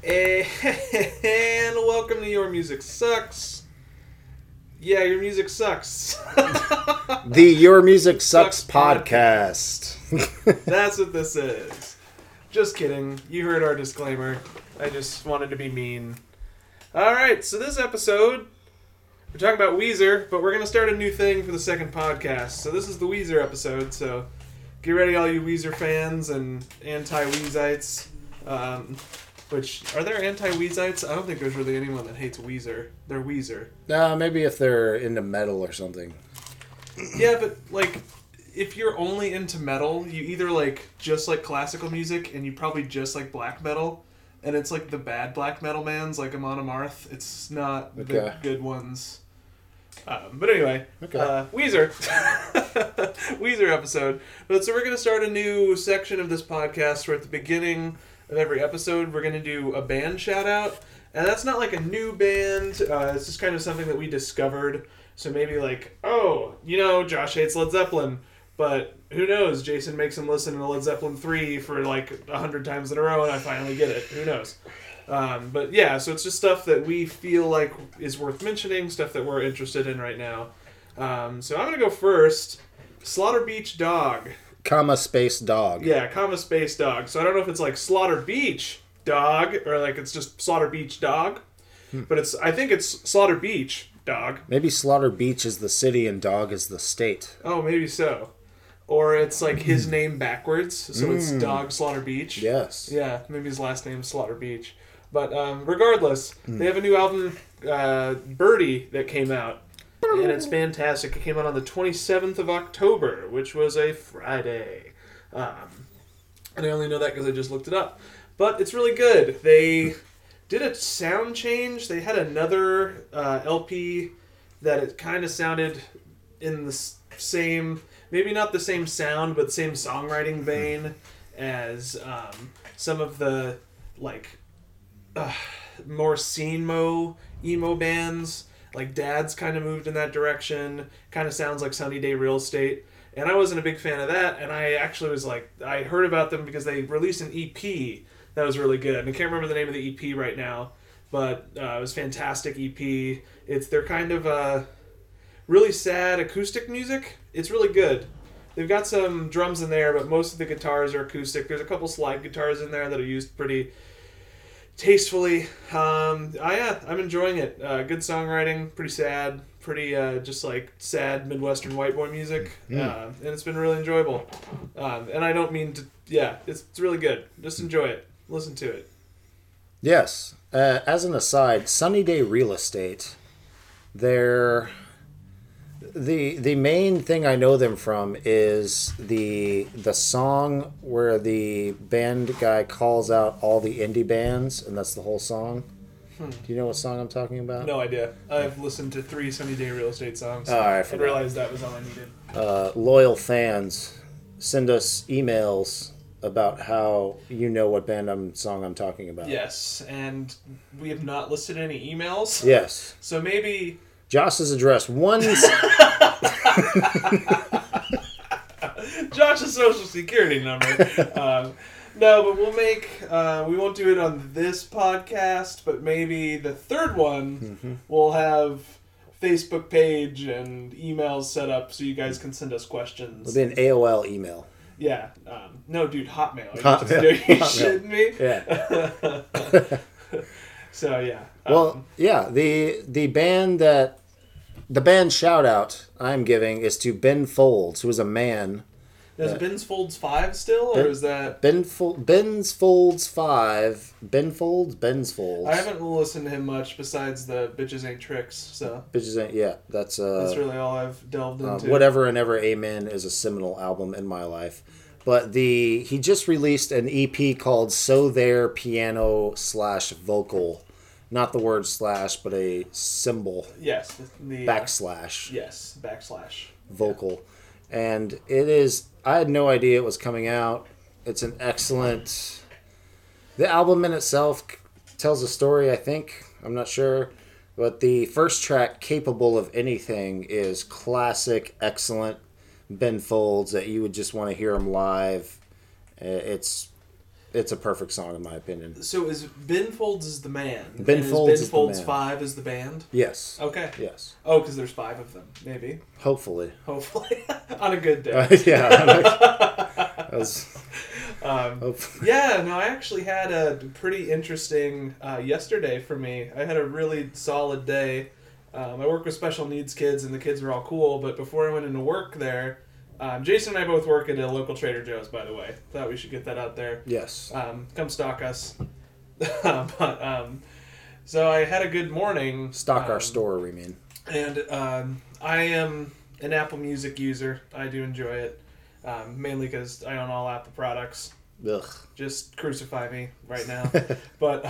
And welcome to Your Music Sucks. Yeah, your music sucks. The Your Music Sucks podcast. That's what this is. Just kidding. You heard our disclaimer. I just wanted to be mean. Alright, so this episode, we're talking about Weezer, but we're going to start a new thing for the second podcast. So this is the Weezer episode, so get ready all you Weezer fans and anti-Weezites. Which, are there anti-Weezites? I don't think there's really anyone that hates Weezer. They're Weezer. Maybe if they're into metal or something. Yeah, but, like, if you're only into metal, you either, like, just like classical music, and you probably just like black metal, and it's, like, the bad black metal bands, like Amon Amarth. It's not the good ones. But anyway, Weezer. Weezer episode. But so we're going to start a new section of this podcast where at the beginning of every episode, we're going to do a band shout-out. And that's not like a new band. It's just kind of something that we discovered. So maybe like, oh, you know, Josh hates Led Zeppelin. But who knows? Jason makes him listen to Led Zeppelin 3 for like 100 times in a row, and I finally get it. Who knows? But yeah, so it's just stuff that we feel like is worth mentioning, stuff that we're interested in right now. So I'm going to go first. Slaughter Beach Dog. Comma space dog. Yeah, comma space dog. So I don't know if it's like Slaughter Beach Dog or like it's just Slaughter Beach Dog. But I think it's Slaughter Beach Dog. Maybe Slaughter Beach is the city and dog is the state. Oh, maybe so. Or it's like his name backwards, so it's Dog Slaughter Beach. Yes. Yeah, maybe his last name's Slaughter Beach. But regardless, they have a new album, Birdie, that came out. And it's fantastic. It came out on the 27th of October, which was a Friday. And I only know that because I just looked it up. But it's really good. They did a sound change. They had another LP that it kind of sounded in the same, maybe not the same sound, but same songwriting vein as some of the, like, more emo bands. Like Dad's kind of moved in that direction. Kind of sounds like Sunny Day Real Estate. And I wasn't a big fan of that. And I actually was like, I heard about them because they released an EP that was really good. And I can't remember the name of the EP right now. But it was fantastic EP. They're kind of really sad acoustic music. It's really good. They've got some drums in there, but most of the guitars are acoustic. There's a couple slide guitars in there that are used pretty tastefully. I'm enjoying it. Good songwriting, pretty sad, pretty just like sad Midwestern white boy music, and it's been really enjoyable. And I don't mean to, it's really good. Just enjoy it. Listen to it. Yes. As an aside, Sunny Day Real Estate, they're... The main thing I know them from is the song where the band guy calls out all the indie bands, and that's the whole song. Do you know what song I'm talking about? No idea. I've listened to 3 Sunny Day Real Estate songs. Oh, I realized that was all I needed. Loyal fans, send us emails about how you know what song I'm talking about. Yes, and we have not listed any emails. Yes. So maybe... Josh's address, Josh's social security number. No, but we'll we won't do it on this podcast, but maybe the third one we'll have Facebook page and emails set up so you guys can send us questions. It'll be an AOL email. Yeah. No, dude, Hotmail. Are you shitting me? Yeah. So, yeah. Well, the band shout out I'm giving is to Ben Folds, who is a man. Is Ben's Folds 5 still, or is that... Ben's Folds 5. Ben's Folds. I haven't listened to him much besides the Bitches Ain't Tricks, so... Bitches Ain't, yeah. That's really all I've delved into. Whatever and Ever Amen is a seminal album in my life. But he just released an EP called So There Piano / Vocal. Not the word slash, but a symbol. Yes. The backslash. Yes, backslash. Vocal. Yeah. And it is... I had no idea it was coming out. It's an excellent... The album in itself tells a story, I think. I'm not sure. But the first track, Capable of Anything, is classic, excellent Ben Folds that you would just want to hear him live. It's it's a perfect song in my opinion. So is Ben Folds is the man? Ben Folds is the man. 5 is the band? Yes. Okay. Yes. Oh, because there's 5 of them, maybe. Hopefully. On a good day. That was, yeah, no, I actually had a pretty interesting yesterday for me. I had a really solid day. I work with special needs kids, and the kids are all cool, but before I went into work there, Jason and I both work at a local Trader Joe's, by the way. Thought we should get that out there. yes. Come stalk us. So I had a good morning. Stock our store, we mean. And I am an Apple Music user. I do enjoy it, mainly because I own all Apple products. Ugh. Just crucify me right now. But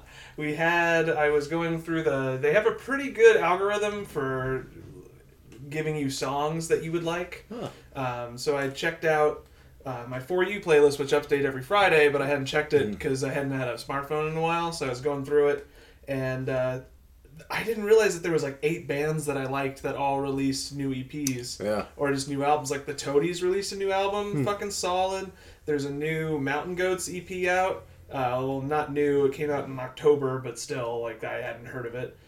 I was going through they have a pretty good algorithm for giving you songs that you would like. Huh. So I checked out my For You playlist, which updates every Friday, but I hadn't checked it because I hadn't had a smartphone in a while, so I was going through it. And I didn't realize that there was like 8 bands that I liked that all released new EPs. Yeah. Or just new albums. Like the Toadies released a new album, fucking solid. There's a new Mountain Goats EP out. Well, not new. It came out in October, but still, like, I hadn't heard of it.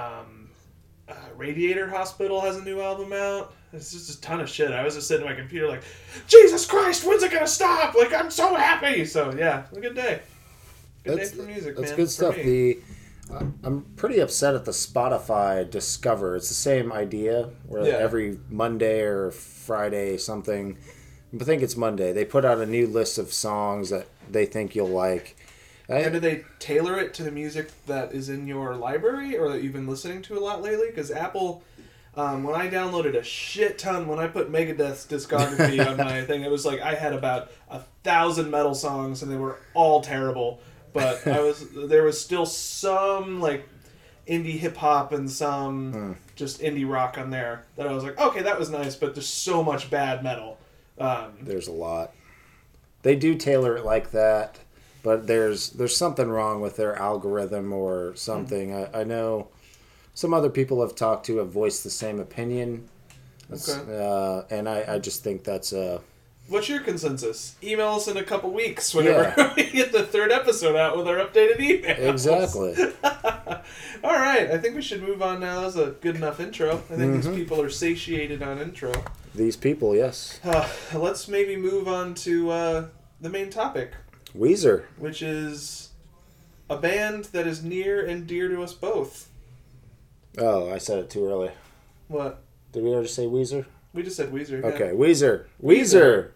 Radiator Hospital has a new album out. It's just a ton of shit. I was just sitting at my computer like, Jesus Christ, when's it gonna stop? Like, I'm so happy. So, yeah, a good day. Good day for music, man. That's good stuff. I'm pretty upset at the Spotify Discover. It's the same idea where every Monday or Friday something, I think it's Monday, they put out a new list of songs that they think you'll like. And do they tailor it to the music that is in your library or that you've been listening to a lot lately? Because Apple, when I downloaded a shit ton, when I put Megadeth's discography on my thing, it was like I had about 1,000 metal songs and they were all terrible. But there was still some like indie hip hop and some just indie rock on there that I was like, okay, that was nice, but there's so much bad metal. There's a lot. They do tailor it like that, but there's something wrong with their algorithm or something. I know some other people I've talked to have voiced the same opinion. Okay. And I just think that's a... What's your consensus? Email us in a couple weeks whenever we get the 3rd episode out with our updated emails. Exactly. All right. I think we should move on now. That was a good enough intro. I think these people are satiated on intro. These people, yes. Let's maybe move on to the main topic. Weezer. Which is a band that is near and dear to us both. Oh, I said it too early. What? Did we already say Weezer? We just said Weezer. Okay, yeah. Weezer.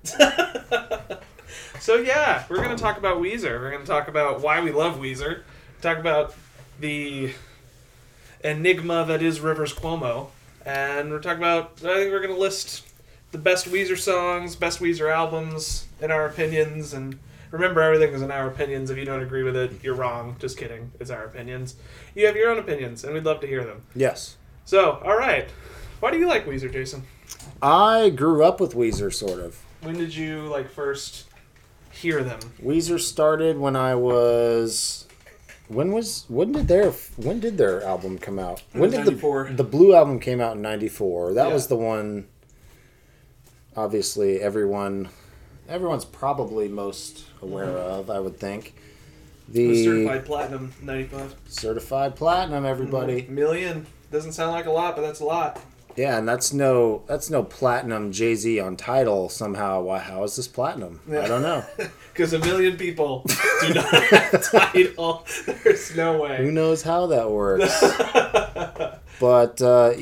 So yeah, we're going to talk about Weezer. We're going to talk about why we love Weezer. Talk about the enigma that is Rivers Cuomo. And we're talking about, I think we're going to list the best Weezer songs, best Weezer albums, in our opinions. And remember, everything is in our opinions. If you don't agree with it, you're wrong. Just kidding. It's our opinions. You have your own opinions, and we'd love to hear them. Yes. So, all right. Why do you like Weezer, Jason? I grew up with Weezer, sort of. When did you first hear them? Weezer started when I was... When did their album come out? When did 94. The Blue album came out in 94. That Yeah. was the one, obviously, everyone's probably most aware of, I would think. It was certified platinum, 95. Certified platinum, everybody. Million. Doesn't sound like a lot, but that's a lot. Yeah, and that's no platinum Jay-Z on Tidal somehow. Why? How is this platinum? Yeah. I don't know. Because 1 million people do not have Tidal. There's no way. Who knows how that works? But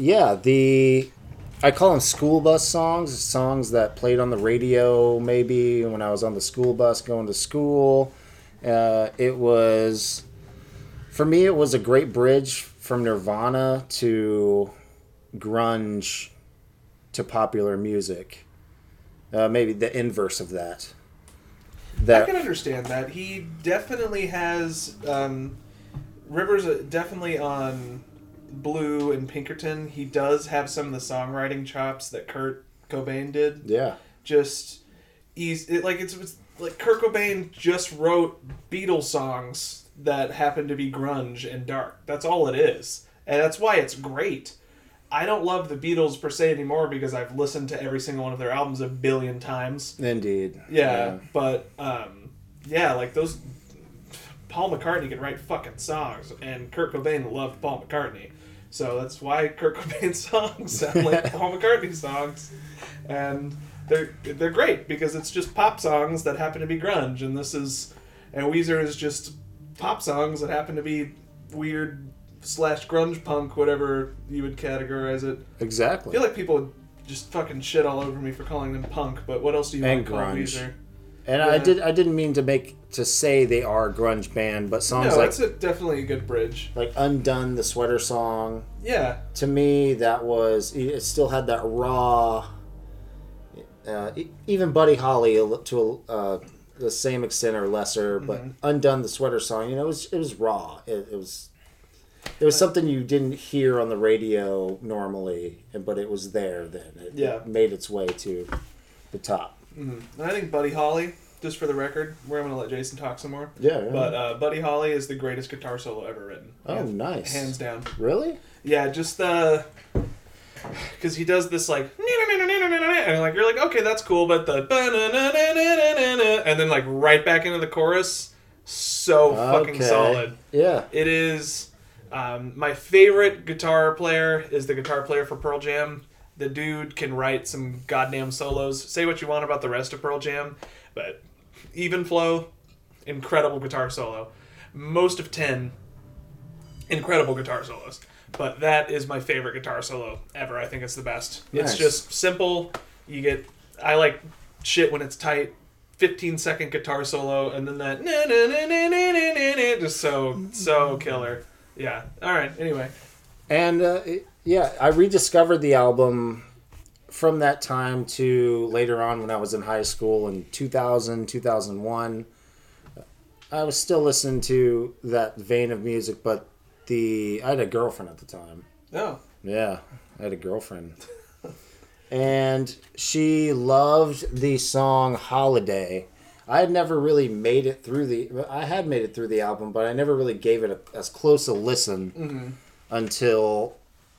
I call them school bus songs that played on the radio maybe when I was on the school bus going to school. It was a great bridge from Nirvana to grunge to popular music. Maybe the inverse of that. I can understand that. He definitely has... Rivers definitely on Blue and Pinkerton. He does have some of the songwriting chops that Kurt Cobain did. Yeah. It's like Kurt Cobain just wrote Beatles songs that happen to be grunge and dark. That's all it is. And that's why it's great. I don't love the Beatles per se anymore because I've listened to every single one of their albums 1 billion times. Indeed. Yeah. But yeah, like those. Paul McCartney can write fucking songs, and Kurt Cobain loved Paul McCartney, so that's why Kurt Cobain's songs sound like Paul McCartney songs, and they're great because it's just pop songs that happen to be grunge, and Weezer is just pop songs that happen to be weird / grunge punk, whatever you would categorize it. Exactly. I feel like people would just fucking shit all over me for calling them punk, but what else do you want to call Weezer? And yeah. I didn't mean to say they are a grunge band, but songs like that's definitely a good bridge. Like Undone, the Sweater Song. Yeah. To me, it still had that raw. Even Buddy Holly to the same extent or lesser, but Undone, the Sweater Song. It was raw. It was something you didn't hear on the radio normally, but it was there then. It made its way to the top. Mm-hmm. And I think Buddy Holly, just for the record, I'm going to let Jason talk some more. Yeah. But Buddy Holly is the greatest guitar solo ever written. Oh, nice. Hands down. Really? Yeah, just because he does this like, and like you're like, okay, that's cool, but the and then like right back into the chorus, so fucking solid. Yeah. It is. My favorite guitar player is the guitar player for Pearl Jam. The dude can write some goddamn solos. Say what you want about the rest of Pearl Jam, but Even Flow, incredible guitar solo. Most of 10, incredible guitar solos. But that is my favorite guitar solo ever. I think it's the best. Nice. It's just simple. I like shit when it's tight. 15-second guitar solo, and then that just so killer. Yeah. All right. Anyway. And I rediscovered the album from that time to later on when I was in high school in 2000, 2001. I was still listening to that vein of music, but I had a girlfriend at the time. Oh. Yeah, I had a girlfriend. And she loved the song Holiday. I had never really made it through the album, but I never really gave it as close a listen until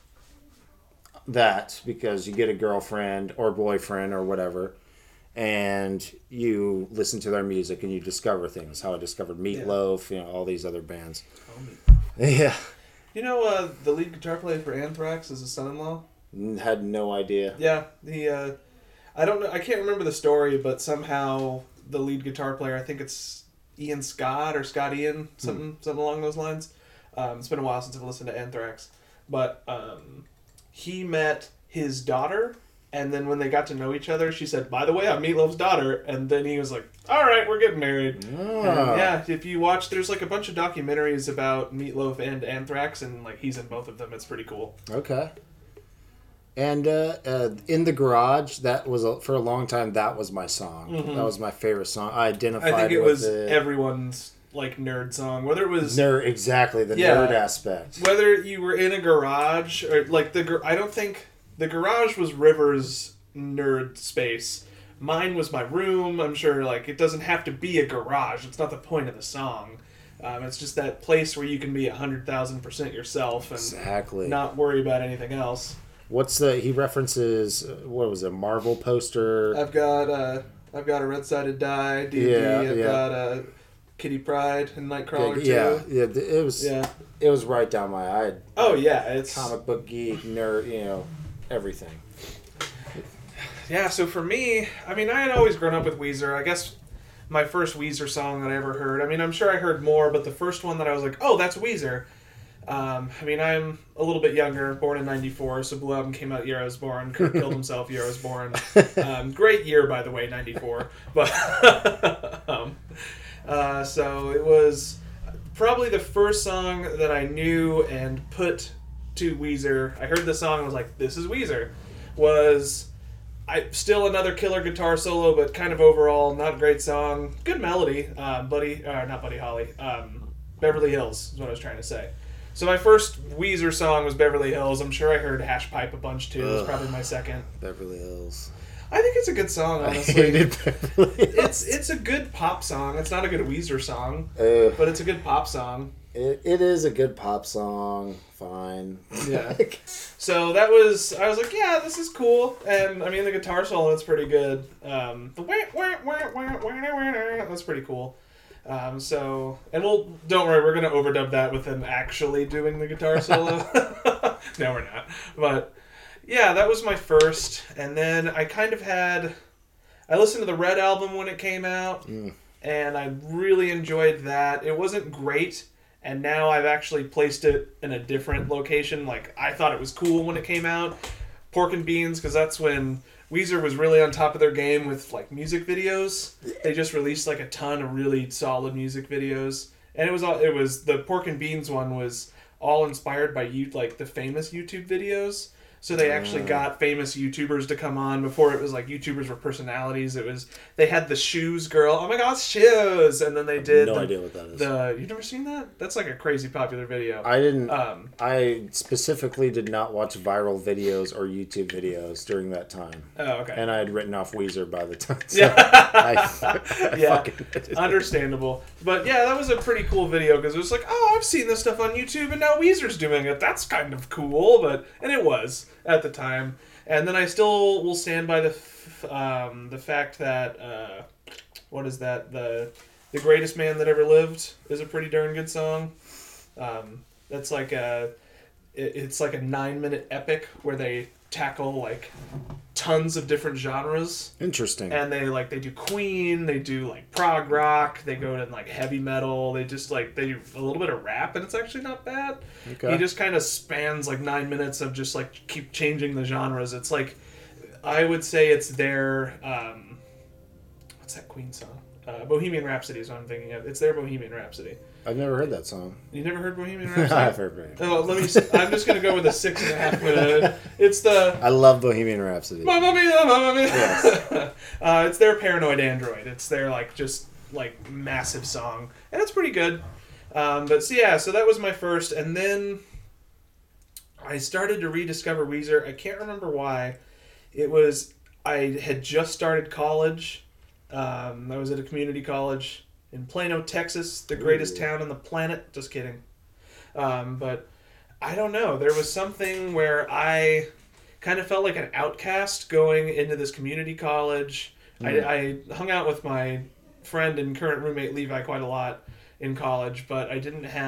that, because you get a girlfriend or boyfriend or whatever, and you listen to their music and you discover things. How I discovered Meatloaf, all these other bands. Yeah. You know, the lead guitar player for Anthrax is his son-in-law? Had no idea. Yeah, I don't know, I can't remember the story, but somehow the lead guitar player, I think it's Ian Scott or Scott Ian, something along those lines. It's been a while since I've listened to Anthrax, but he met his daughter, and then when they got to know each other, she said, "By the way, I'm Meatloaf's daughter," and then he was like, "All right, we're getting married." Oh. And yeah, if you watch, there's like a bunch of documentaries about Meatloaf and Anthrax, and like he's in both of them. It's pretty cool. Okay. And In the Garage, that was for a long time. That was my song. Mm-hmm. That was my favorite song. I identified. I think it was everyone's like nerd song, whether it was nerd, exactly the nerd aspect. Whether you were in a garage or like I don't think the garage was Rivers' nerd space. Mine was my room. I'm sure like it doesn't have to be a garage. It's not the point of the song. It's just that place where you can be 100,000% yourself and not worry about anything else. He references, what was it, Marvel poster? I've got a Red Sided Die DVD. I've got a Kitty Pryde and Nightcrawler too. It was right down my eye. Oh yeah, it's comic book geek, nerd, everything. Yeah, so for me, I mean, I had always grown up with Weezer. I guess my first Weezer song that I ever heard, I mean, I'm sure I heard more, but the first one that I was like, oh, that's Weezer. I mean, I'm a little bit younger, born in 94, so Blue Album came out year I was born. Kurt killed himself year I was born. Great year, by the way, 94. But so it was probably the first song that I knew and put to Weezer. I heard the song and was like, this is Weezer. Still another killer guitar solo, but kind of overall not a great song. Good melody. Not Buddy Holly. Beverly Hills is what I was trying to say. So my first Weezer song was Beverly Hills. I'm sure I heard Hash Pipe a bunch too. It was probably my second. Beverly Hills. I think it's a good song, honestly. I hated Beverly Hills. It's a good pop song. It's not a good Weezer song, but it's a good pop song. It is a good pop song. Fine. Yeah. So I was like, yeah, this is cool. And I mean, the guitar solo is pretty good. That's pretty cool. And don't worry, we're gonna overdub that with him actually doing the guitar solo. No, we're not. But yeah, that was my first, and then I listened to the Red album when it came out, and I really enjoyed that. It wasn't great, and now I've actually placed it in a different location. Like, I thought it was cool when it came out. Pork and Beans, because that's when Weezer was really on top of their game with, like, music videos. They just released, like, a ton of really solid music videos. And it was the Pork and Beans one was all inspired by the famous YouTube videos. So they actually got famous YouTubers to come on. Before it was like YouTubers were personalities. They had the Shoes girl. Oh my God, Shoes! And then they did. No idea what that is. You've never seen that? That's like a crazy popular video. I didn't. I specifically did not watch viral videos or YouTube videos during that time. Oh, okay. And I had written off Weezer by the time. So Yeah, understandable. But yeah, that was a pretty cool video because it was like, oh, I've seen this stuff on YouTube, and now Weezer's doing it. That's kind of cool, and it was at the time. And then I still will stand by the fact that what is that, the Greatest Man That Ever Lived is a pretty darn good song. That's like it's like a 9-minute epic where they tackle like tons of different genres. Interesting. And they do Queen, they do like prog rock, they go to like heavy metal, they do a little bit of rap, and it's actually not bad. Okay. He just kind of spans like 9 minutes of just like keep changing the genres. It's like, I would say it's their what's that Queen song? Bohemian Rhapsody is what I'm thinking of. It's their Bohemian Rhapsody. I've never heard that song. You never heard Bohemian Rhapsody? I've heard it. Oh, I'm just gonna go with a 6.5 minute. It's the I love Bohemian Rhapsody. Mamma Mia, Mamma Mia. Yes. It's their Paranoid Android. It's their like massive song, and it's pretty good. So that was my first, and then I started to rediscover Weezer. I can't remember why. I had just started college. I was at a community college in Plano, Texas, the greatest town on the planet. Just kidding. But I don't know. There was something where I kind of felt like an outcast going into this community college. I hung out with my friend and current roommate Levi quite a lot in college, but I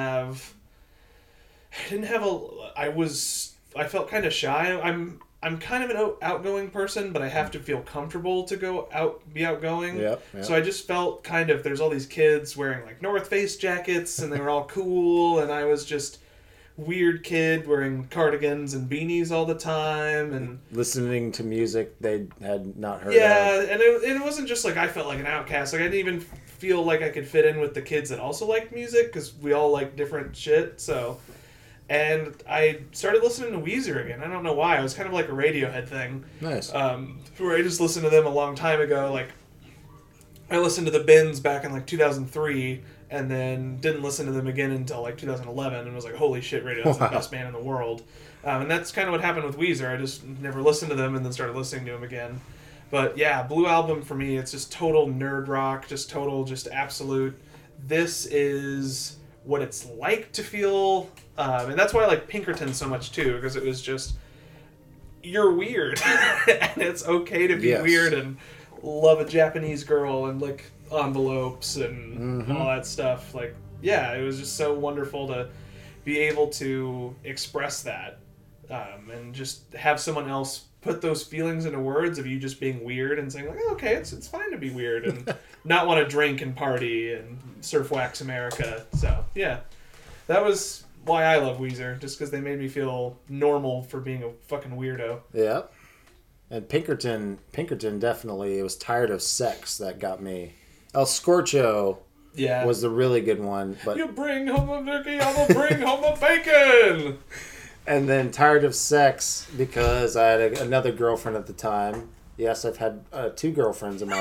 felt kind of shy. I'm kind of an outgoing person, but I have to feel comfortable to be outgoing. Yep. So I just felt there's all these kids wearing like North Face jackets, and they were all cool, and I was just weird kid wearing cardigans and beanies all the time, and listening to music they had not heard of. Yeah, and it wasn't just like I felt like an outcast. Like I didn't even feel like I could fit in with the kids that also liked music, because we all like different shit. So. And I started listening to Weezer again. I don't know why. It was kind of like a Radiohead thing. Nice. Where I just listened to them a long time ago. Like, I listened to the Bins back in like 2003, and then didn't listen to them again until like 2011, and was like, holy shit, Radiohead's the best band in the world. And that's kind of what happened with Weezer. I just never listened to them and then started listening to them again. But yeah, Blue Album for me, it's just total nerd rock, just absolute. This is what it's like to feel, and that's why I like Pinkerton so much too, because it was just, you're weird, and it's okay to be weird and love a Japanese girl and lick envelopes and all that stuff. Like, yeah, it was just so wonderful to be able to express that, and just have someone else put those feelings into words of you just being weird and saying like, oh, okay, it's fine to be weird and not want to drink and party and surf wax America. So yeah, that was why I love Weezer, just because they made me feel normal for being a fucking weirdo. Yeah. And Pinkerton definitely, it was Tired of Sex that got me. El Scorcho was the really good one. But you bring home a turkey, I will bring home a bacon. And then Tired of Sex, because I had another girlfriend at the time. Yes, I've had 2 girlfriends in my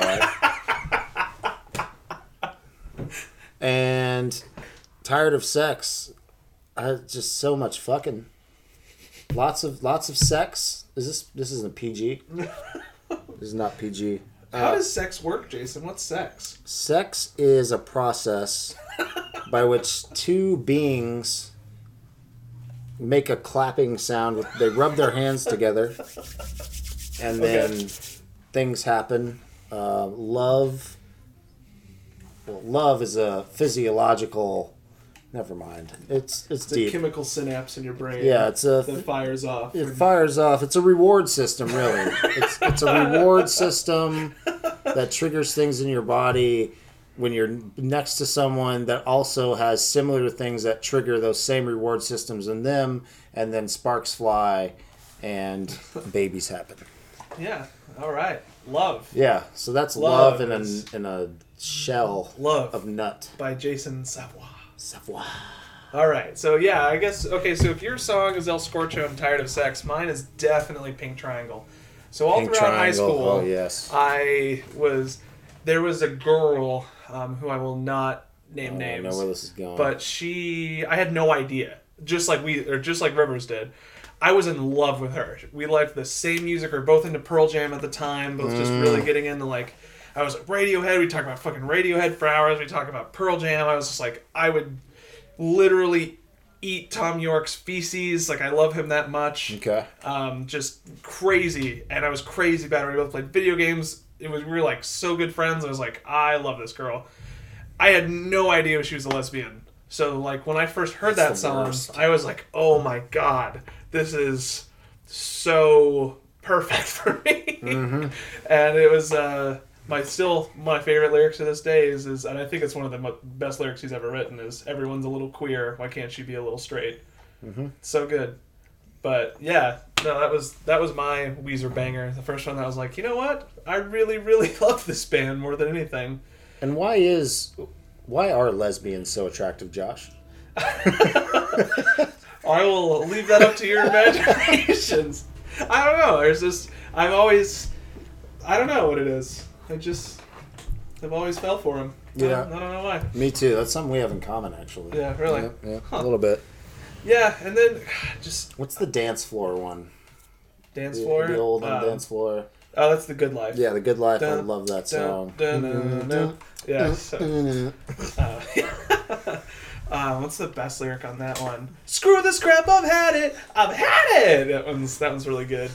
life. And Tired of Sex, I had just so much fucking. Lots of sex. This isn't PG. This is not PG. How does sex work, Jason? What's sex? Sex is a process by which 2 beings make a clapping sound. They rub their hands together, and then things happen. Love well, love is a physiological. Never mind. It's It's deep. a chemical synapse in your brain. Yeah, it's a. that fires off. It fires off. It's a reward system, really. It's a reward system that triggers things in your body when you're next to someone that also has similar things that trigger those same reward systems in them, and then sparks fly, and babies happen. Yeah. All right. Love. Yeah. So that's Love love is- in a shell Love of nut. by Jason Savoy. Savoir. All right, so yeah, I guess okay. So if your song is El Scorcho, I'm Tired of Sex, mine is definitely Pink Triangle. So all Pink throughout high Triangle, school, oh, yes. there was a girl who I will not name I names, know where this is going. but I had no idea. Just like Rivers did, I was in love with her. We liked the same music. We were both into Pearl Jam at the time, both just really getting into like. I was like Radiohead. We talk about fucking Radiohead for hours. We talk about Pearl Jam. I was just like, I would literally eat Tom York's feces. Like, I love him that much. Okay. Just crazy. And I was crazy about it. We both played video games. We were like so good friends. I was like, I love this girl. I had no idea she was a lesbian. So like when I first heard That's that the song, worst. I was like, oh my God, this is so perfect for me. Mm-hmm. And it was my favorite lyrics to this day is and I think it's one of the best lyrics he's ever written is everyone's a little queer, why can't she be a little straight? Mm-hmm. So good. But yeah, no, that was my Weezer banger, the first one that I was like, you know what, I really love this band more than anything. And why are lesbians so attractive, Josh? I will leave that up to your imaginations. I don't know, I don't know what it is. I've always fell for him. Yeah. I don't know why. Me too. That's something we have in common, actually. Yeah, really. Yeah, Huh. a little bit. Yeah, and then just What's the dance floor one? dance floor. The old dance floor. Oh, that's The Good Life. Yeah, The Good Life. I Dun, love that Dun, song. dun, dun, dun. Yeah. So, what's the best lyric on that one? Screw this crap, I've had it. That one's really good.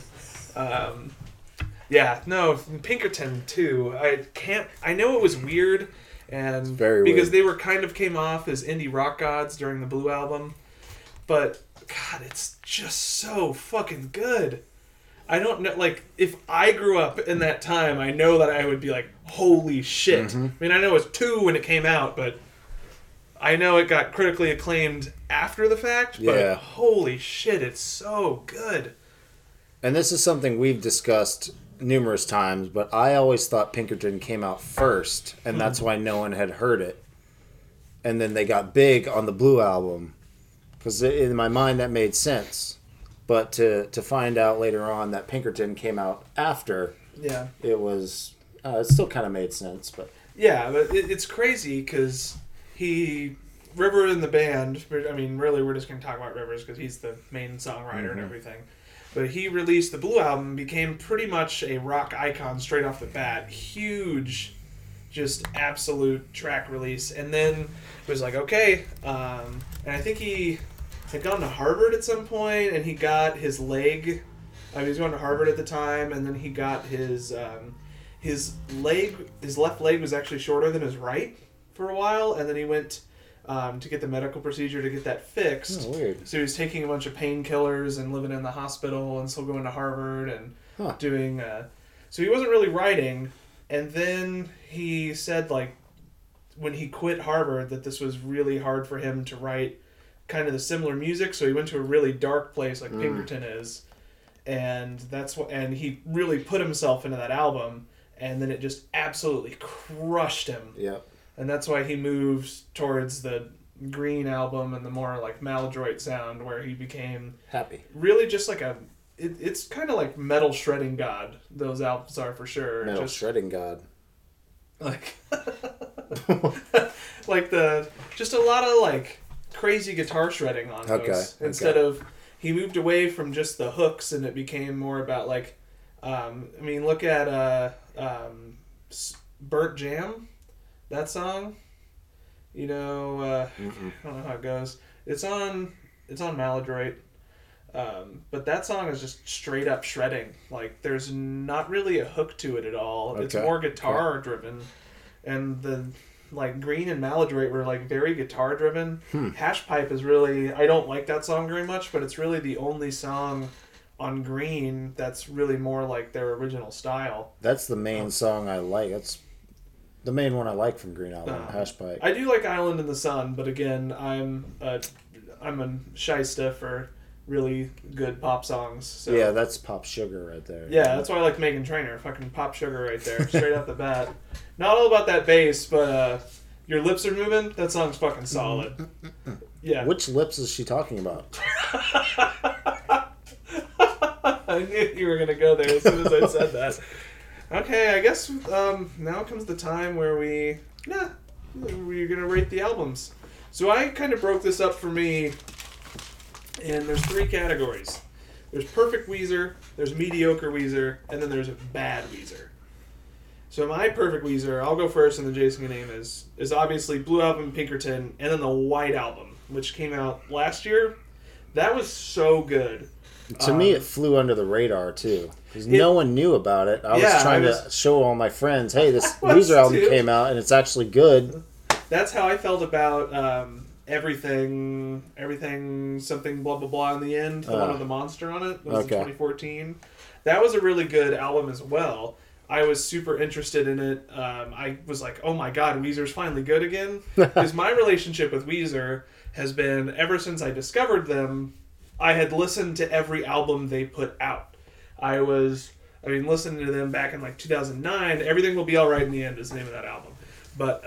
Yeah, no, Pinkerton too. I know it was weird, and very because weird. they were kind of came off as indie rock gods during the Blue album, but God, it's just so fucking good. I don't know, like, if I grew up in that time, I know that I would be like, holy shit. Mm-hmm. I mean, I know it was 2 when it came out, but I know it got critically acclaimed after the fact, but Yeah. holy shit, it's so good. And this is something we've discussed numerous times, but I always thought Pinkerton came out first, and that's why no one had heard it. And then they got big on the Blue album, because in my mind that made sense. But to find out later on that Pinkerton came out after, Yeah. it was it still kind of made sense. But Yeah, but it's crazy because River in the band, I mean, really, we're just going to talk about Rivers because he's the main songwriter and everything. But he released the Blue album, became pretty much a rock icon straight off the bat. Huge, just absolute track release. And then it was like, okay. And I think he had gone to Harvard at some point, and he got his leg. I mean, he was going to Harvard at the time, and then he got his left leg was actually shorter than his right for a while, and then he went to get the medical procedure to get that fixed. Oh, weird. So he was taking a bunch of painkillers and living in the hospital and still going to Harvard and doing... so he wasn't really writing. And then he said, like, when he quit Harvard, that this was really hard for him to write kind of the similar music. So he went to a really dark place like Pinkerton is. And and he really put himself into that album. And then it just absolutely crushed him. Yep. And that's why he moved towards the Green album and the more like maladroit sound, where he became Happy. really just like it's kind of like Metal Shredding God. Those albums are for sure. Metal just Shredding God. like like just a lot of like crazy guitar shredding on those. Instead of he moved away from just the hooks and it became more about like I mean, look at Burnt Jam. That song, you know, I don't know how it goes. It's on Maladroit, but that song is just straight up shredding. Like, there's not really a hook to it at all. It's more guitar driven, and like Green and Maladroit were like very guitar driven. Hash Pipe is really, I don't like that song very much, but it's really the only song on Green that's really more like their original style. That's the main song I like. That's the main one I like from Green Album, Hash Pipe. I do like Island in the Sun, but again, I'm a shysta for really good pop songs. So. Yeah, that's Pop Sugar right there. Yeah, that's why I like Meghan Trainor. Fucking Pop Sugar right there, straight off the bat. Not all about that bass, but Your Lips Are Moving, that song's fucking solid. Yeah. Which lips is she talking about? I knew you were going to go there as soon as I said that. Okay, I guess now comes the time where we're going to rate the albums. So I kind of broke this up for me, and there's 3 categories. There's perfect Weezer, there's mediocre Weezer, and then there's a bad Weezer. So my perfect Weezer, I'll go first, and then Jason can name is obviously Blue Album, Pinkerton, and then the White Album, which came out last year. That was so good. To me, it flew under the radar, too. Because no one knew about it. I was trying to show all my friends, hey, this Weezer album came out, and it's actually good. That's how I felt about everything, something, blah, blah, blah in the end. The one with the monster on it. It was in 2014. That was a really good album as well. I was super interested in it. I was like, oh my god, Weezer's finally good again. Because my relationship with Weezer has been, ever since I discovered them, I had listened to every album they put out. Listening to them back in like 2009. Everything Will Be Alright in the End is the name of that album. But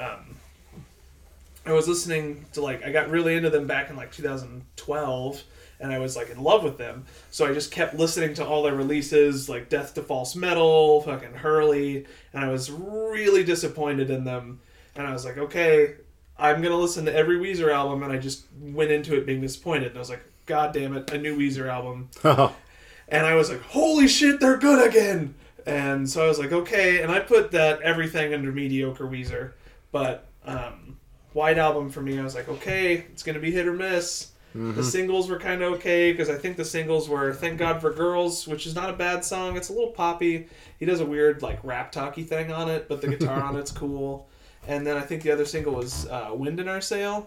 I was listening to I got really into them back in like 2012, and I was like in love with them. So I just kept listening to all their releases, like Death to False Metal, fucking Hurley, and I was really disappointed in them. And I was like, okay, I'm gonna listen to every Weezer album, and I just went into it being disappointed. And I was like, god damn it, a new Weezer album. And I was like, holy shit, they're good again! And so I was like, okay, and I put that everything under mediocre Weezer. But White Album for me, I was like, okay, it's going to be hit or miss. Mm-hmm. The singles were kind of okay, because I think the singles were Thank God for Girls, which is not a bad song. It's a little poppy. He does a weird rap talky thing on it, but the guitar on it's cool. And then I think the other single was Wind in Our Sail.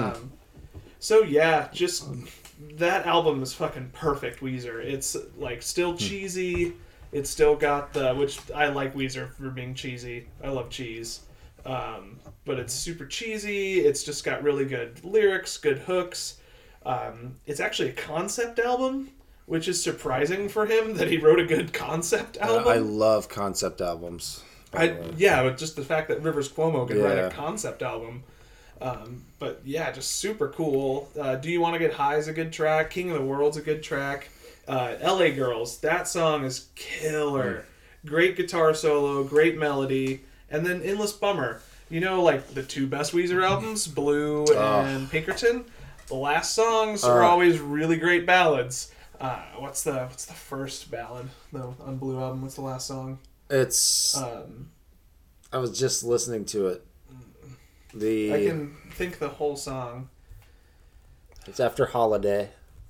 So yeah, just that album is fucking perfect, Weezer. It's still cheesy. It's still got which I like Weezer for being cheesy. I love cheese. But it's super cheesy. It's just got really good lyrics, good hooks. It's actually a concept album, which is surprising for him that he wrote a good concept album. I love concept albums. But just the fact that Rivers Cuomo can write a concept album. But yeah, just super cool. Do You Want to Get High is a good track. King of the World's a good track. LA Girls, that song is killer. Great guitar solo, great melody. And then Endless Bummer. You know, the 2 best Weezer albums, Blue and Pinkerton? The last songs are always really great ballads. What's the first ballad on Blue album? What's the last song? It's... I was just listening to it. I can think the whole song. It's After Holiday.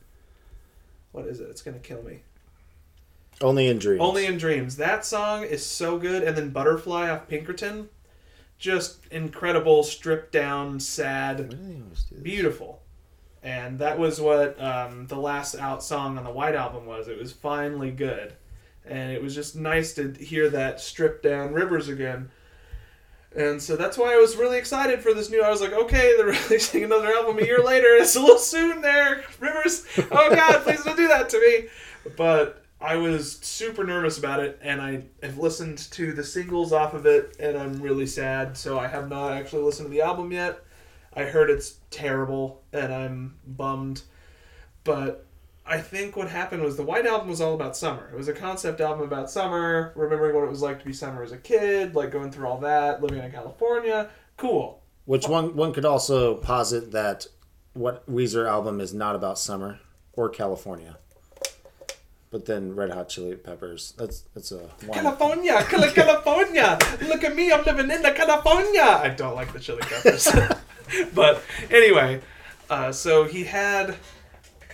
What is it? It's going to kill me. Only in Dreams. Only in Dreams. That song is so good. And then Butterfly off Pinkerton. Just incredible, stripped down, sad, beautiful. And that was what the last out song on the White Album was. It was finally good. And it was just nice to hear that stripped down Rivers again. And so that's why I was really excited for this new. I was like, okay, they're releasing another album a year later. It's a little soon there, Rivers. Oh God, please don't do that to me. But I was super nervous about it, and I have listened to the singles off of it, and I'm really sad. So I have not actually listened to the album yet. I heard it's terrible, and I'm bummed. But I think what happened was the White Album was all about summer. It was a concept album about summer, remembering what it was like to be summer as a kid, going through all that, living in California. Cool. Which one could also posit that what Weezer album is not about summer or California. But then Red Hot Chili Peppers, that's a one. California! California! Look at me, I'm living in the California! I don't like the Chili Peppers. But anyway, so he had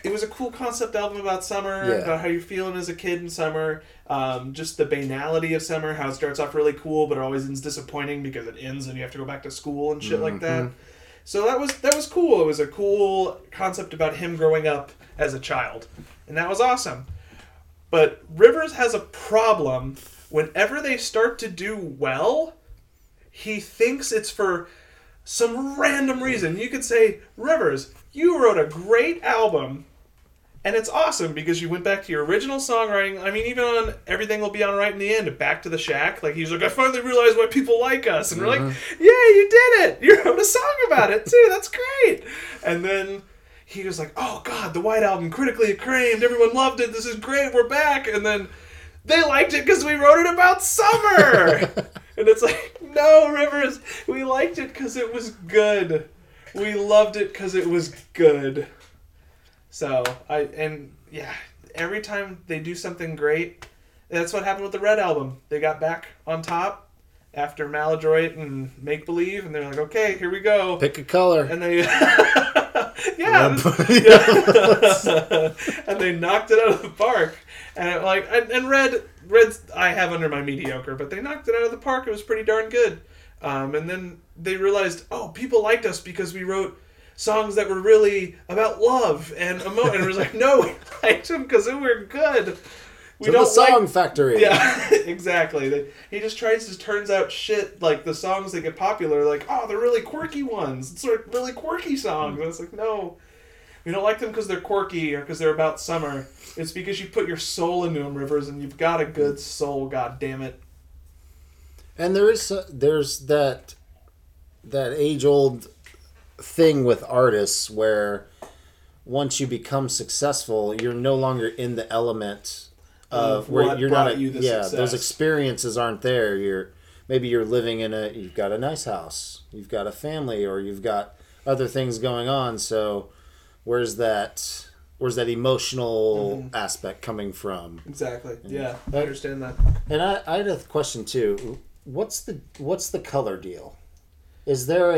it was a cool concept album about summer, Yeah. about how you're feeling as a kid in summer. Just the banality of summer, how it starts off really cool, but it always ends disappointing because it ends and you have to go back to school and shit like that. So that was cool. It was a cool concept about him growing up as a child, and that was awesome. But Rivers has a problem. Whenever they start to do well, he thinks it's for some random reason. You could say, Rivers, you wrote a great album, and it's awesome because you went back to your original songwriting. I mean, even on Everything Will Be Alright in the End, Back to the Shack, like, he's like, I finally realized why people like us. And we're like, yeah, you did it! You wrote a song about it, too! That's great! And then he was like, oh, God, the White Album, critically acclaimed, everyone loved it, this is great, we're back! And then they liked it because we wrote it about summer! And it's like, no, Rivers, we liked it because it was good. We loved it because it was good. So, every time they do something great, that's what happened with the Red Album. They got back on top after Maladroit and Make Believe, and they're like, okay, here we go. Pick a color. And they... and they knocked it out of the park. And Red's I have under my mediocre, but they knocked it out of the park. It was pretty darn good. And then they realized, oh, people liked us because we wrote songs that were really about love and emotion. And it was like, no, we liked them because they were good. We to the song factory. Yeah, exactly. He just turns out shit, like the songs that get popular, like, oh, they're really quirky ones. It's like really quirky songs. And it's like, no, we don't like them because they're quirky or because they're about summer. It's because you put your soul into them, Rivers, and you've got a good soul, god damn it. And there's that age-old thing with artists where once you become successful, you're no longer in the element of where you're not. Those experiences aren't there. You're living you've got a nice house, you've got a family, or you've got other things going on. So where's that emotional aspect coming from? Exactly. Yeah, I understand that. And I had a question too. What's the color deal? Is there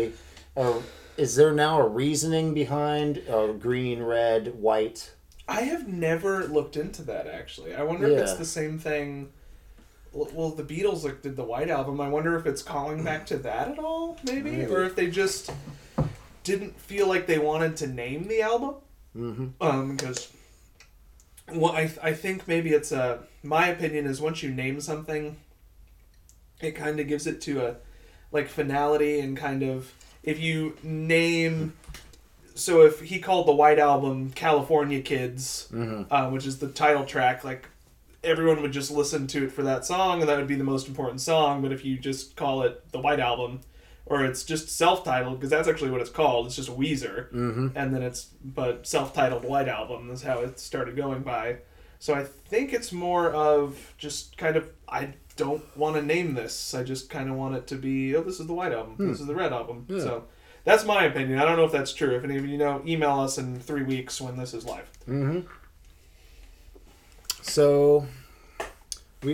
now a reasoning behind green, red, white? I have never looked into that, actually. I wonder if it's the same thing. Well, the Beatles did the White Album. I wonder if it's calling back to that at all, maybe? Or if they just didn't feel like they wanted to name the album. Because I think maybe it's my opinion is once you name something, it kind of gives it to a finality and kind of, if you name, so if he called the White Album California Kids, which is the title track, like everyone would just listen to it for that song and that would be the most important song. But if you just call it the White Album, or it's just self-titled, because that's actually what it's called, it's just Weezer, and then but self-titled White Album is how it started going by. So I think it's more of just kind of, I don't want to name this. I just kind of want it to be, oh, this is the White Album. This is the Red Album. Yeah. So that's my opinion. I don't know if that's true. If any of you know, email us in 3 weeks when this is live. So we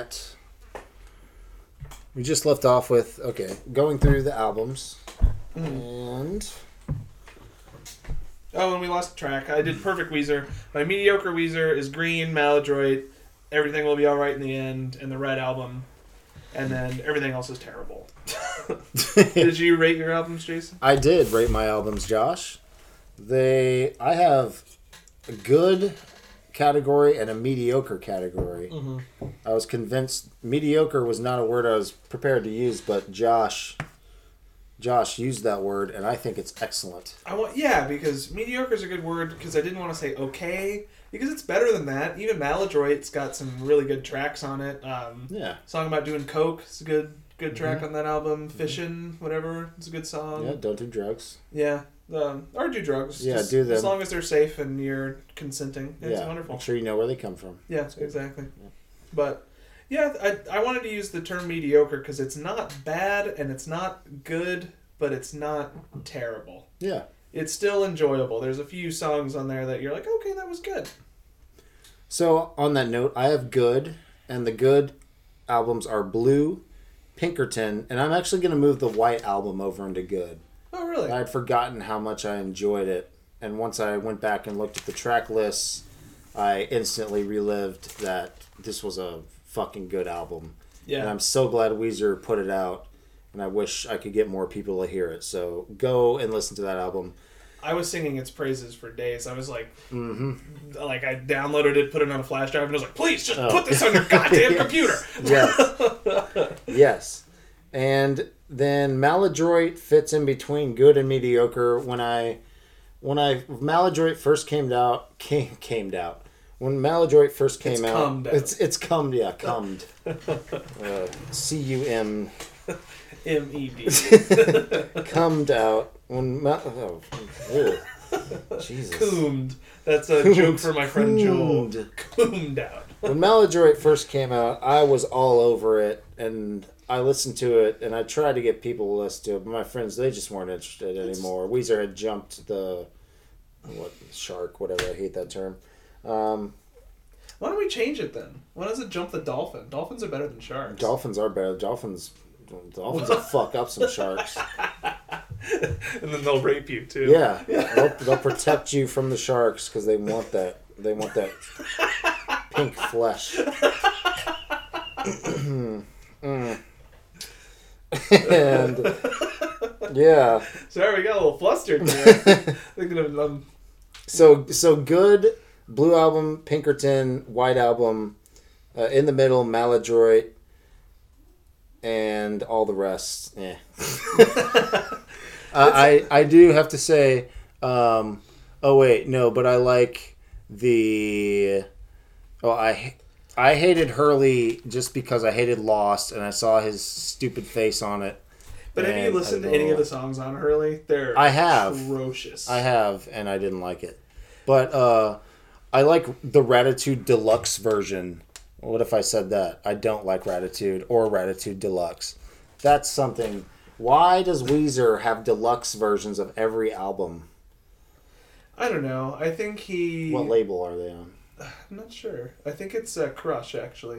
just left off with, going through the albums. And... Oh, and we lost track. I did Perfect Weezer. My mediocre Weezer is Green, Maladroit, Everything Will Be Alright in the End, and the Red Album. And then everything else is terrible. Did you rate your albums, Jason? I did rate my albums, Josh. I have a good category and a mediocre category. I was convinced mediocre was not a word I was prepared to use, but Josh used that word, and I think it's excellent. Because mediocre is a good word, because I didn't want to say okay, because it's better than that. Even Maladroit's got some really good tracks on it. Song about doing coke is a good track on that album. Fishing, whatever, it's a good song. Yeah, don't do drugs. Yeah, or do drugs. Yeah, do them. As long as they're safe and you're consenting. It's wonderful. Make sure you know where they come from. Yeah, exactly. Yeah. But... yeah, I wanted to use the term mediocre because it's not bad and it's not good, but it's not terrible. Yeah. It's still enjoyable. There's a few songs on there that you're like, okay, that was good. So, on that note, I have good, and the good albums are Blue, Pinkerton, and I'm actually going to move the White Album over into good. Oh, really? I had forgotten how much I enjoyed it, and once I went back and looked at the track lists, I instantly relived that this was a fucking good album. Yeah. And I'm so glad Weezer put it out, and I wish I could get more people to hear it. So go and listen to that album. I was singing its praises for days. I was like, like I downloaded it, put it on a flash drive, and I was like, please just put this on your goddamn computer. Yes. Yes. And then Maladroit fits in between good and mediocre. When Maladroit first came out. When Maladroit first came out, it's cummed, yeah, cummed. C-U-M. M-E-D. Cummed out. Jesus. Coomed. That's a joke for my friend Joel. Coomed out. When Maladroit first came out, I was all over it, and I listened to it, and I tried to get people to listen to it, but my friends, they just weren't interested anymore. Weezer had jumped the shark, whatever, I hate that term. Why don't we change it then? Why does it jump the dolphin? Dolphins are better than sharks. Dolphins are better. Dolphins will fuck up some sharks. And then they'll rape you too. Yeah. They'll protect you from the sharks because they want that. They want that pink flesh. And yeah. Sorry, we got a little flustered there. Thinking of So good. Blue Album, Pinkerton, White Album, in the middle, Maladroit, and all the rest. I do have to say, but I like the. I hated Hurley just because I hated Lost, and I saw his stupid face on it. But have you listened to any of the songs on Hurley? They're atrocious. I have, and I didn't like it. But I like the Ratitude Deluxe version. What if I said that? I don't like Ratitude or Ratitude Deluxe. That's something. Why does Weezer have deluxe versions of every album? I don't know. I think he... What label are they on? I'm not sure. I think it's Crush, actually.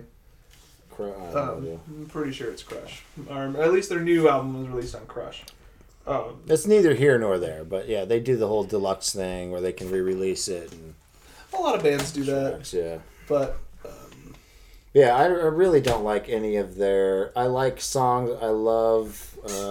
I'm pretty sure it's Crush. Or at least their new album was released on Crush. It's neither here nor there, but yeah, they do the whole deluxe thing where they can re-release it. And a lot of bands do that. Yeah. But... yeah, I really don't like any of their... I like songs I love.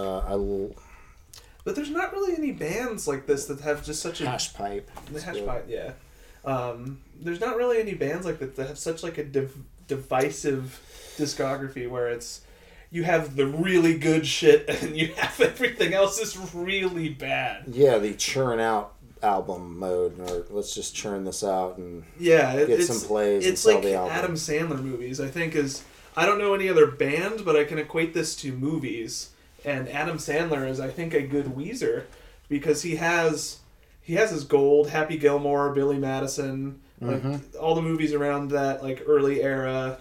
But there's not really any bands like this that have just such a... Hash Pipe. The Hash Pipe, yeah. There's not really any bands like that have such like a divisive discography where it's... You have the really good shit and you have everything else is really bad. Yeah, the churn out album mode, or let's just churn this out and get some plays and it's sell like the album. Adam Sandler movies, I think, is... I don't know any other band, but I can equate this to movies. And Adam Sandler is, I think, a good Weezer because he has his gold, Happy Gilmore, Billy Madison, like all the movies around that like early era.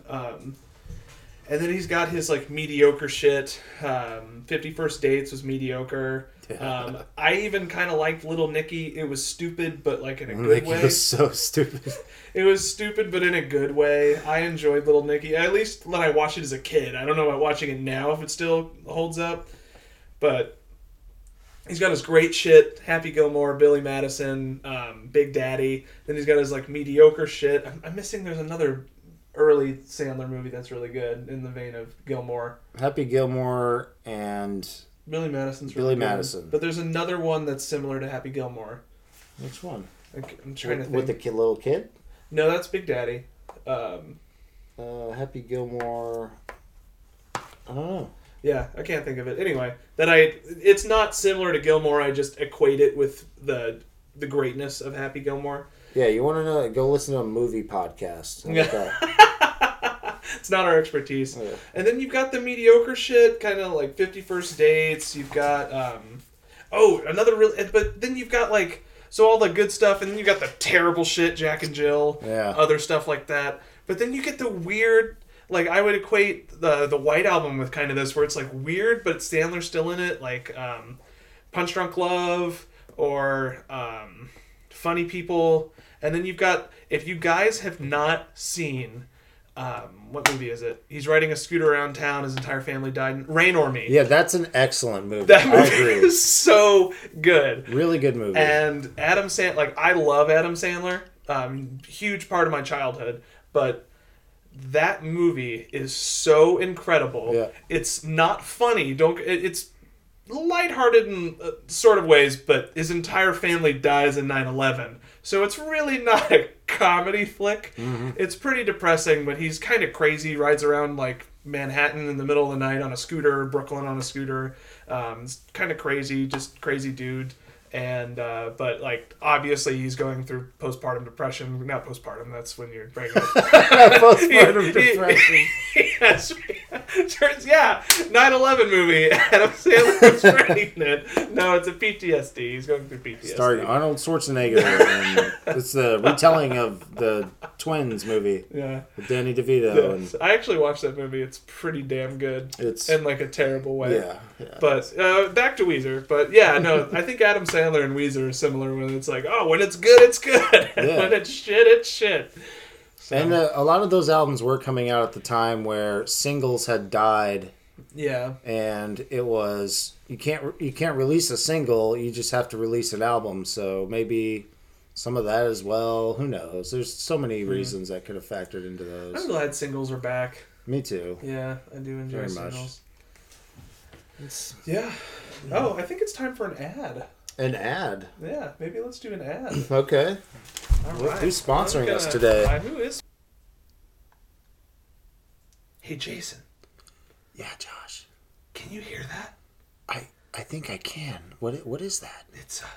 And then he's got his like mediocre shit. 50 First Dates was mediocre. I even kind of liked Little Nicky. It was stupid, but like in a good way. It was so stupid. It was stupid, but in a good way. I enjoyed Little Nicky. At least when I watched it as a kid. I don't know about watching it now if it still holds up. But he's got his great shit. Happy Gilmore, Billy Madison, Big Daddy. Then he's got his like mediocre shit. I'm missing there's another early Sandler movie that's really good in the vein of Gilmore. Happy Gilmore and... Billy Madison's really Billy Madison. Good. But there's another one that's similar to Happy Gilmore. Which one? I'm trying to think. With the little kid? No, that's Big Daddy. Happy Gilmore... I don't know. Yeah, I can't think of it. Anyway, it's not similar to Gilmore. I just equate it with the greatness of Happy Gilmore. Yeah, you want to know? Go listen to a movie podcast. It's not our expertise. Yeah. And then you've got the mediocre shit, kind of like 50 First Dates. You've got another real. But then you've got like all the good stuff, and then you got the terrible shit, Jack and Jill. Yeah. Other stuff like that. But then you get the weird. Like, I would equate the White Album with kind of this, where it's, like, weird, but Sandler's still in it. Like, Punch Drunk Love or Funny People. And then you've got... If you guys have not seen What movie is it? He's riding a scooter around town. His entire family died. Rain or Me. Yeah, that's an excellent movie. That I movie agree. is so good. Really good movie. And Adam Sandler, like, I love Adam Sandler. Huge part of my childhood. But that movie is so incredible. Yeah. It's not funny. It's lighthearted in sort of ways, but his entire family dies in 9/11. So it's really not a comedy flick. Mm-hmm. It's pretty depressing, but he's kind of crazy. Rides around like Manhattan in the middle of the night on a scooter, Brooklyn on a scooter. It's kind of crazy, just crazy dude. And but like obviously he's going through postpartum depression. Not postpartum. That's when you're pregnant. Postpartum depression. Yes. Yeah. 9/11 movie. Adam Sandler's pregnant. No, it's a PTSD. He's going through PTSD. Starring Arnold Schwarzenegger. And it's the retelling of the Twins movie. Yeah. With Danny DeVito. Yes. I actually watched that movie. It's pretty damn good. It's in like a terrible way. Yeah. But back to Weezer. But yeah, no, I think Adam Sandler and Weezer are similar when it's like, oh, when it's good, it's good. And when it's shit, it's shit. So. And a lot of those albums were coming out at the time where singles had died. Yeah. And it was you can't release a single, you just have to release an album. So maybe some of that as well. Who knows? There's so many reasons that could have factored into those. I'm glad singles are back. Me too. Yeah, I do enjoy Very singles. Yeah. Oh, I think it's time for an ad. An ad? Yeah, maybe let's do an ad. Okay. All right. Who's sponsoring us today? Who is? Hey, Jason. Yeah, Josh. Can you hear that? I think I can. What is that?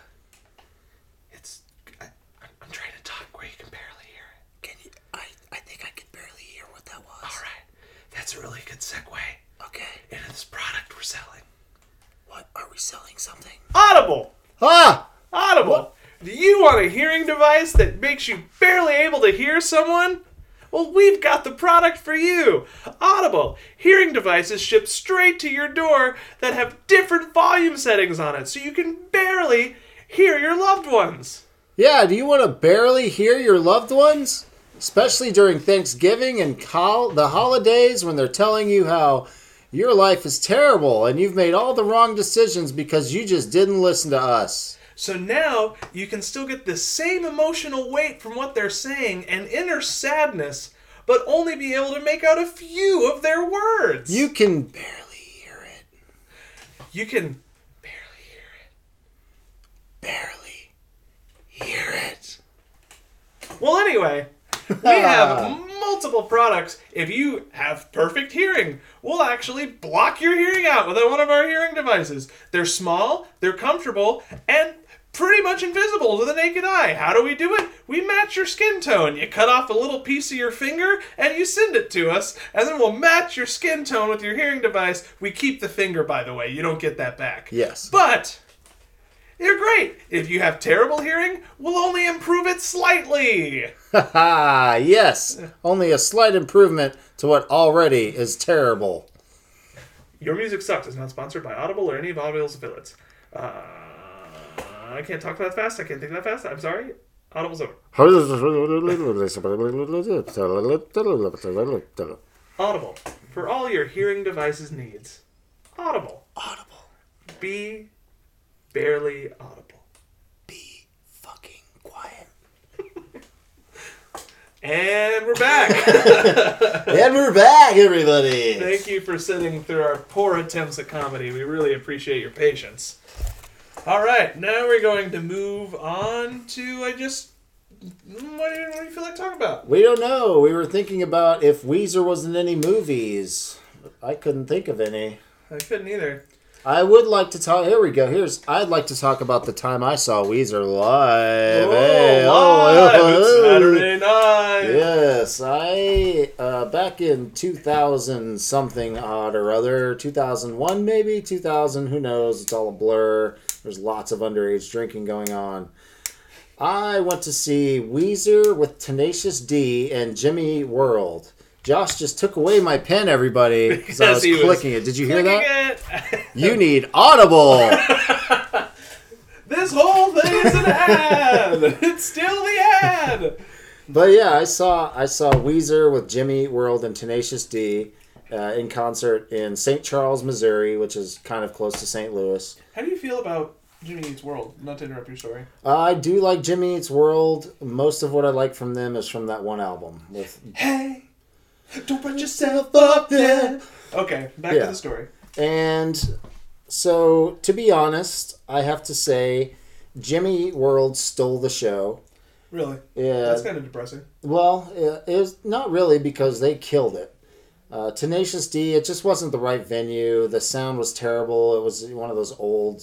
I'm trying to talk where you can barely hear it. Can you? I think I can barely hear what that was. All right. That's a really good segue. Okay. Into this product we're selling. What? Are we selling something? Audible! Ah! Audible! What? Do you want a hearing device that makes you barely able to hear someone? Well, we've got the product for you. Audible. Hearing devices shipped straight to your door that have different volume settings on it so you can barely hear your loved ones. Yeah, do you want to barely hear your loved ones? Especially during Thanksgiving and the holidays when they're telling you how your life is terrible and you've made all the wrong decisions because you just didn't listen to us. So now you can still get the same emotional weight from what they're saying and inner sadness, but only be able to make out a few of their words. You can barely hear it. You can barely hear it. Barely hear it. Well, anyway, we have multiple products. If you have perfect hearing, we'll actually block your hearing out with one of our hearing devices. They're small, they're comfortable, and pretty much invisible to the naked eye. How do we do it? We match your skin tone. You cut off a little piece of your finger and you send it to us, and then we'll match your skin tone with your hearing device. We keep the finger, by the way. You don't get that back. Yes. But they're great. If you have terrible hearing, we'll only improve it slightly. Haha, yes. Only a slight improvement to what already is terrible. Your Music Sucks is not sponsored by Audible or any of Audible's affiliates. I can't talk that fast. I can't think that fast. I'm sorry. Audible's over. Audible. For all your hearing devices needs. Audible. Audible. Be barely audible. Be fucking quiet. And we're back. And we're back, everybody. Thank you for sitting through our poor attempts at comedy. We really appreciate your patience. All right, now we're going to move on to, what do you feel like talking about? We don't know. We were thinking about if Weezer was in any movies. I couldn't think of any. I couldn't either. I would like to talk. Here we go. I'd like to talk about the time I saw Weezer live. It's Saturday night. Yes, I back in 2000 something odd or other, 2001 maybe, 2000. Who knows? It's all a blur. There's lots of underage drinking going on. I went to see Weezer with Tenacious D and Jimmy World. Josh just took away my pen, everybody, because I was clicking it. Did you hear that? You need Audible. This whole thing is an ad. It's still the ad. But yeah, I saw Weezer with Jimmy Eat World and Tenacious D in concert in St. Charles, Missouri, which is kind of close to St. Louis. How do you feel about Jimmy Eats World? Not to interrupt your story. I do like Jimmy Eats World. Most of what I like from them is from that one album. With Hey, don't put yourself up there. Okay, back to the story. And so, to be honest, I have to say, Jimmy Eat World stole the show. Really? Yeah. That's kind of depressing. Well, it was not really because they killed it. Tenacious D, it just wasn't the right venue. The sound was terrible. It was one of those old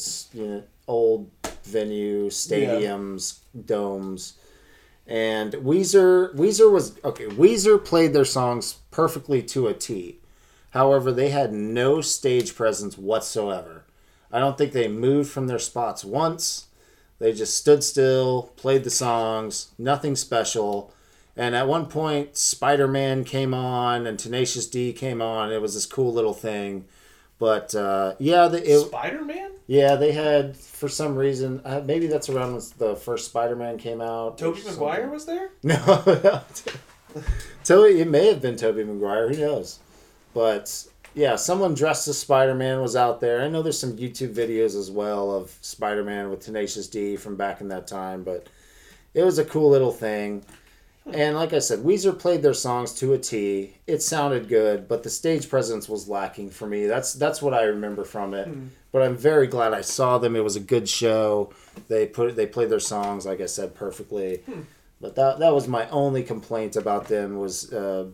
venue stadiums, domes. And Weezer was okay. Weezer played their songs perfectly to a T. However, they had no stage presence whatsoever. I don't think they moved from their spots once. They just stood still, played the songs, nothing special. And at one point, Spider-Man came on and Tenacious D came on. It was this cool little thing. But, Spider-Man? Yeah, they had, for some reason, maybe that's around when the first Spider-Man came out. Tobey Maguire was there? No. It may have been Tobey Maguire. Who knows? But... yeah, someone dressed as Spider-Man was out there. I know there's some YouTube videos as well of Spider-Man with Tenacious D from back in that time, but it was a cool little thing. And like I said, Weezer played their songs to a T. It sounded good, but the stage presence was lacking for me. That's what I remember from it. But I'm very glad I saw them. It was a good show. They played their songs, like I said, perfectly. But that was my only complaint about them was...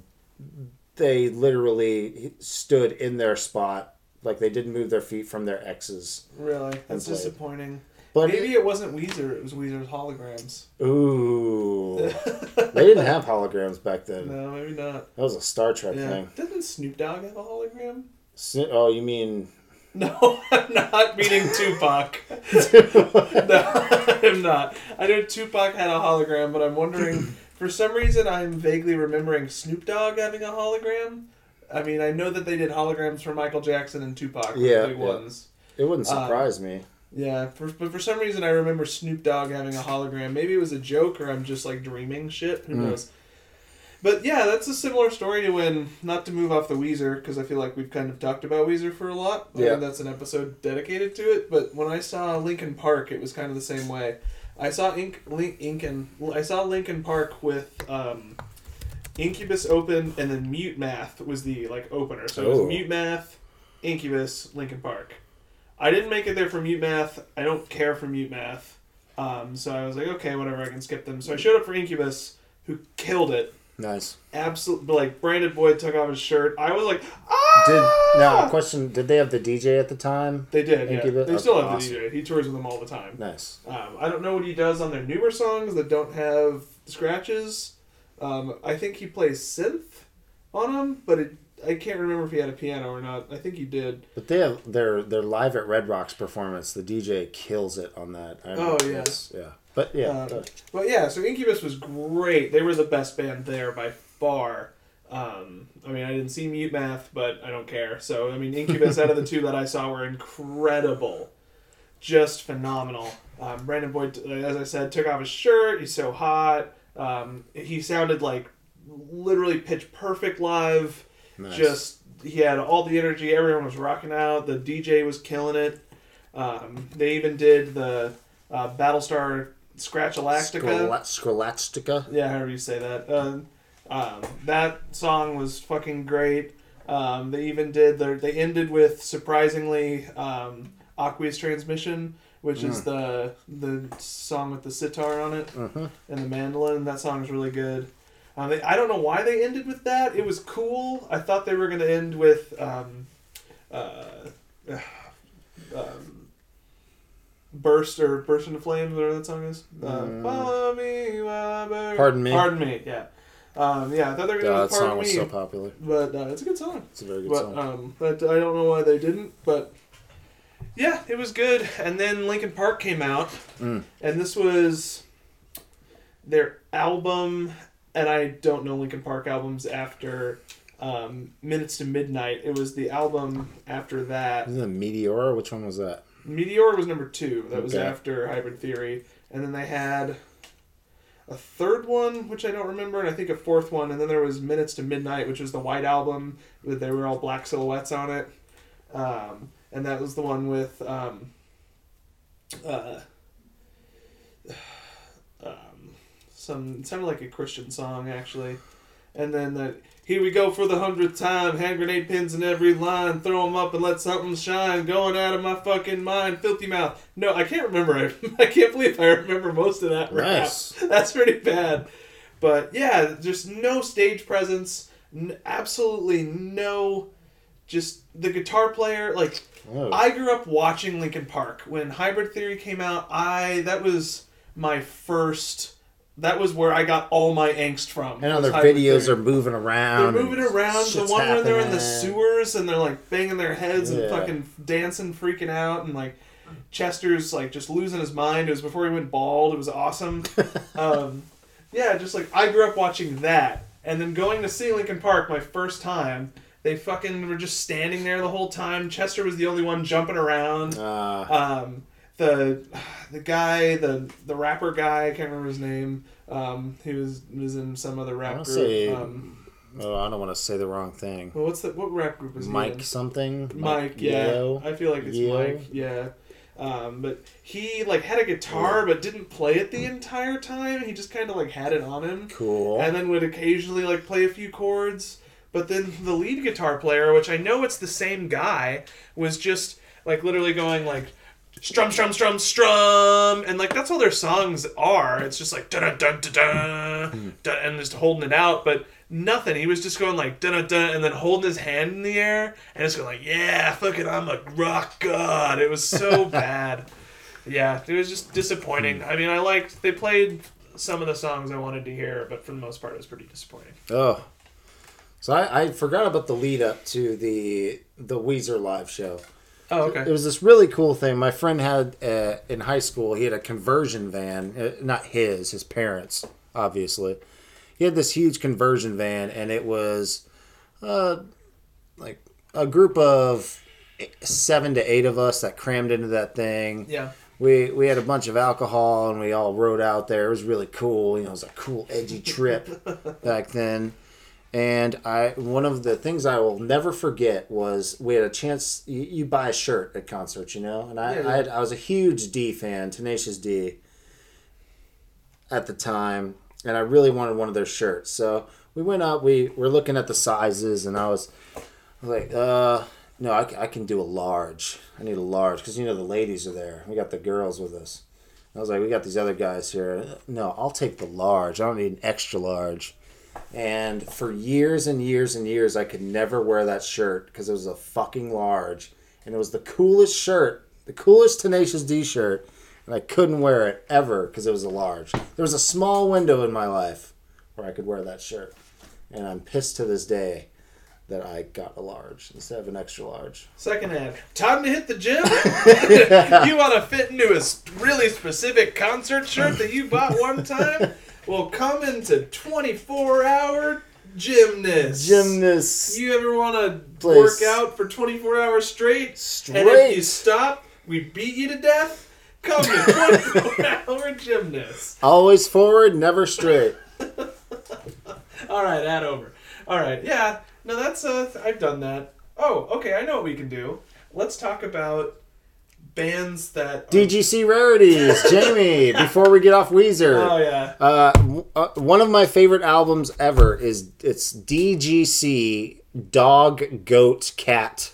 they literally stood in their spot, like they didn't move their feet from their X's. Really? That's disappointing. But maybe it wasn't Weezer, it was Weezer's holograms. Ooh. They didn't have holograms back then. No, maybe not. That was a Star Trek thing. Didn't Snoop Dogg have a hologram? Oh, you mean... No, I'm not meaning Tupac. No, I'm not. I know Tupac had a hologram, but I'm wondering... For some reason, I'm vaguely remembering Snoop Dogg having a hologram. I mean, I know that they did holograms for Michael Jackson and Tupac. The big ones. It wouldn't surprise me. Yeah, but for some reason, I remember Snoop Dogg having a hologram. Maybe it was a joke, or I'm just like dreaming shit. Who knows? But yeah, that's a similar story to when, not to move off the Weezer, because I feel like we've kind of talked about Weezer for a lot. Yeah. And that's an episode dedicated to it. But when I saw Linkin Park, it was kind of the same way. I saw Linkin Park with Incubus open, and then Mute Math was the opener. So it was Mute Math, Incubus, Linkin Park. I didn't make it there for Mute Math. I don't care for Mute Math. So I was like, okay, whatever, I can skip them. So I showed up for Incubus, who killed it. Nice. Absolutely, Brandon Boyd took off his shirt. I was like, ah! Question, did they have the DJ at the time? They did, Incubus? Yeah. They still have the DJ. He tours with them all the time. Nice. I don't know what he does on their newer songs that don't have scratches. I think he plays synth on them, but I can't remember if he had a piano or not. I think he did. But they have their live at Red Rocks performance. The DJ kills it on that. Yes. Yeah. But yeah. So Incubus was great. They were the best band there by far. I mean, I didn't see Mute Math, but I don't care. So, I mean, Incubus out of the two that I saw were incredible. Just phenomenal. Brandon Boyd, as I said, took off his shirt. He's so hot. He sounded like literally pitch perfect live. Nice. He had all the energy. Everyone was rocking out. The DJ was killing it. They even did the Battlestar Scrolactica. Yeah, however you say that. That song was fucking great. They even did they ended with, surprisingly, Aqueous Transmission, which is the song with the sitar on it and the mandolin. That song is really good. I don't know why they ended with that. It was cool. I thought they were going to end with Burst into Flames, whatever that song is. Follow me while I burn. Pardon Me. Pardon Me, yeah. I thought they were going to do Pardon Me. That song was so popular. But it's a good song. It's a very good song. But I don't know why they didn't, but yeah, it was good. And then Linkin Park came out, and this was their album, and I don't know Linkin Park albums after Minutes to Midnight. It was the album after that. Isn't it Meteora? Which one was that? Meteor was number 2. That was after Hybrid Theory. And then they had... a third one, which I don't remember, and I think a fourth one, and then there was Minutes to Midnight, which was the White Album, they were all black silhouettes on it. And that was the one with it sounded like a Christian song, actually. And then here we go for the 100th time, hand grenade pins in every line, throw them up and let something shine, going out of my fucking mind, filthy mouth. No, I can't remember it. I can't believe I remember most of that rap. Nice. That's pretty bad. But yeah, just no stage presence, absolutely no, just the guitar player, like, I grew up watching Linkin Park. When Hybrid Theory came out, that was my first... That was where I got all my angst from. And other videos are moving around. They're moving around. The one where they're in the sewers and they're like banging their heads and fucking dancing, freaking out, and like Chester's like just losing his mind. It was before he went bald. It was awesome. Yeah, just like I grew up watching that, and then going to see Linkin Park my first time. They fucking were just standing there the whole time. Chester was the only one jumping around. The guy, the rapper guy, I can't remember his name. He was in some other rap group. I don't want to say the wrong thing. Well, what rap group is he Mike in? something? Mike, yeah. Yeo? I feel like it's Yeo? Mike, yeah. But he like had a guitar but didn't play it the entire time. He just kind of like had it on him. Cool. And then would occasionally like play a few chords. But then the lead guitar player, which I know it's the same guy, was just like literally going like strum, strum, strum, strum, and like that's all their songs are. It's just like dun dun dun dun dun, and just holding it out, but nothing. He was just going like dun dun dun, and then holding his hand in the air, and just going like, yeah, fuck it, I'm a rock god. It was so bad. Yeah, it was just disappointing. I mean, they played some of the songs I wanted to hear, but for the most part, it was pretty disappointing. Oh. So I forgot about the lead up to the Weezer live show. Oh, okay. It was this really cool thing. My friend had, in high school, he had a conversion van. Not his parents', obviously. He had this huge conversion van, and it was like a group of 7 to 8 of us that crammed into that thing. Yeah. We had a bunch of alcohol, and we all rode out there. It was really cool. You know, it was a cool, edgy trip back then. And one of the things I will never forget was we had a chance. You buy a shirt at concerts, you know, and I was a huge D fan, Tenacious D, at the time, and I really wanted one of their shirts. So we went up. We were looking at the sizes, and I was like, no, I can do a large. I need a large because the ladies are there. We got the girls with us. I was like, we got these other guys here. No, I'll take the large. I don't need an extra large. And for years and years and years, I could never wear that shirt because it was a fucking large. And it was the coolest shirt, the coolest Tenacious D shirt. And I couldn't wear it ever because it was a large. There was a small window in my life where I could wear that shirt. And I'm pissed to this day that I got a large instead of an extra large. Second ad. Time to hit the gym? You want to fit into a really specific concert shirt that you bought one time? Well, come into 24-hour Gymnast. You ever want to work out for 24 hours straight? And if you stop, we beat you to death? Come to 24-hour Gymnast. Always forward, never straight. All right, ad over. All right, yeah. No, that's I've done that. Oh, okay, I know what we can do. Let's talk about bands that... DGC Rarities, Jamie, before we get off Weezer. Oh, yeah. One of my favorite albums ever it's DGC Dog, Goat, Cat,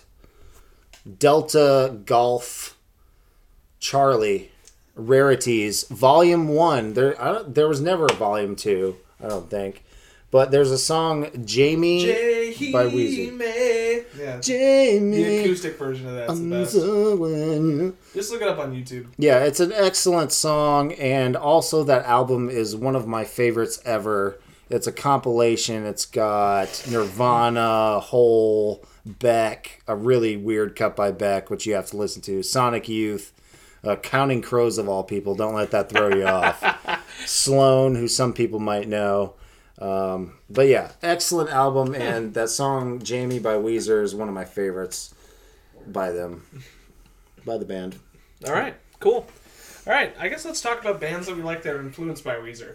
Delta, Golf, Charlie, Rarities, Volume 1. There was never a Volume 2, I don't think. But there's a song, Jamie, by Weezer. Yeah. Jamie. The acoustic version of that's the best. Just look it up on YouTube. Yeah, it's an excellent song, and also that album is one of my favorites ever. It's a compilation. It's got Nirvana, Hole, Beck, a really weird cut by Beck, which you have to listen to, Sonic Youth, Counting Crows of all people. Don't let that throw you off. Sloan, who some people might know. But yeah, excellent album, and that song Jamie by Weezer is one of my favorites by them, by the band. All right, cool. All right, I guess let's talk about bands that we like that are influenced by Weezer.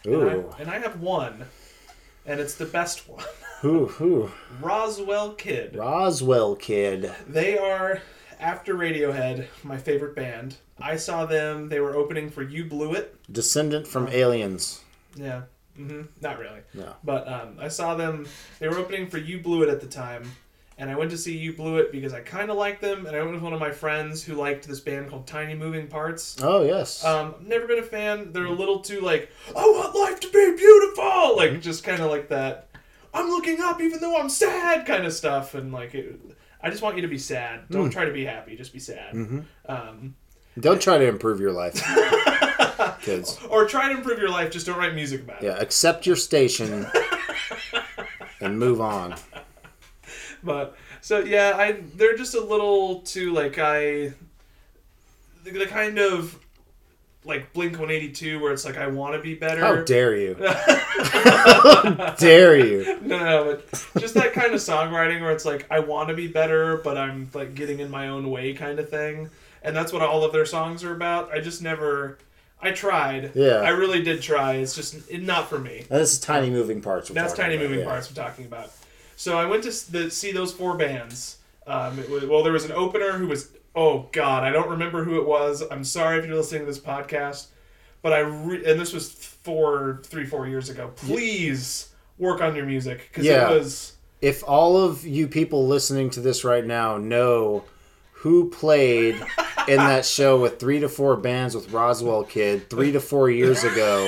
Ooh. And I have one, and it's the best one. Who? Roswell Kid. Roswell Kid. They are, after Radiohead, my favorite band. I saw them. They were opening for You Blew It. Descendant from aliens. Yeah. Not really. No. But I saw them. They were opening for You Blew It at the time. And I went to see You Blew It because I kind of liked them. And I went with one of my friends who liked this band called Tiny Moving Parts. Oh, yes. Never been a fan. They're a little too like, I want life to be beautiful! Like, just kind of like that, I'm looking up even though I'm sad kind of stuff. And like, I just want you to be sad. Don't try to be happy. Just be sad. Don't try to improve your life, kids. Or try to improve your life. Just don't write music about it. Yeah, accept your station and move on. But so yeah, they're just a little too like the kind of like Blink-182 where it's like I want to be better. How dare you? How dare you? No, but just that kind of songwriting where it's like I want to be better, but I'm like getting in my own way kind of thing. And that's what all of their songs are about. I tried. Yeah. I really did try. It's just not for me. And this is Tiny Moving Parts. That's Tiny Moving Parts we're talking about. So I went to see those 4 bands. There was an opener who was, oh God, I don't remember who it was. I'm sorry if you're listening to this podcast, but and this was 4 years ago. Please work on your music because it was. If all of you people listening to this right now know who played in that show with 3 to 4 bands with Roswell Kid 3 to 4 years ago.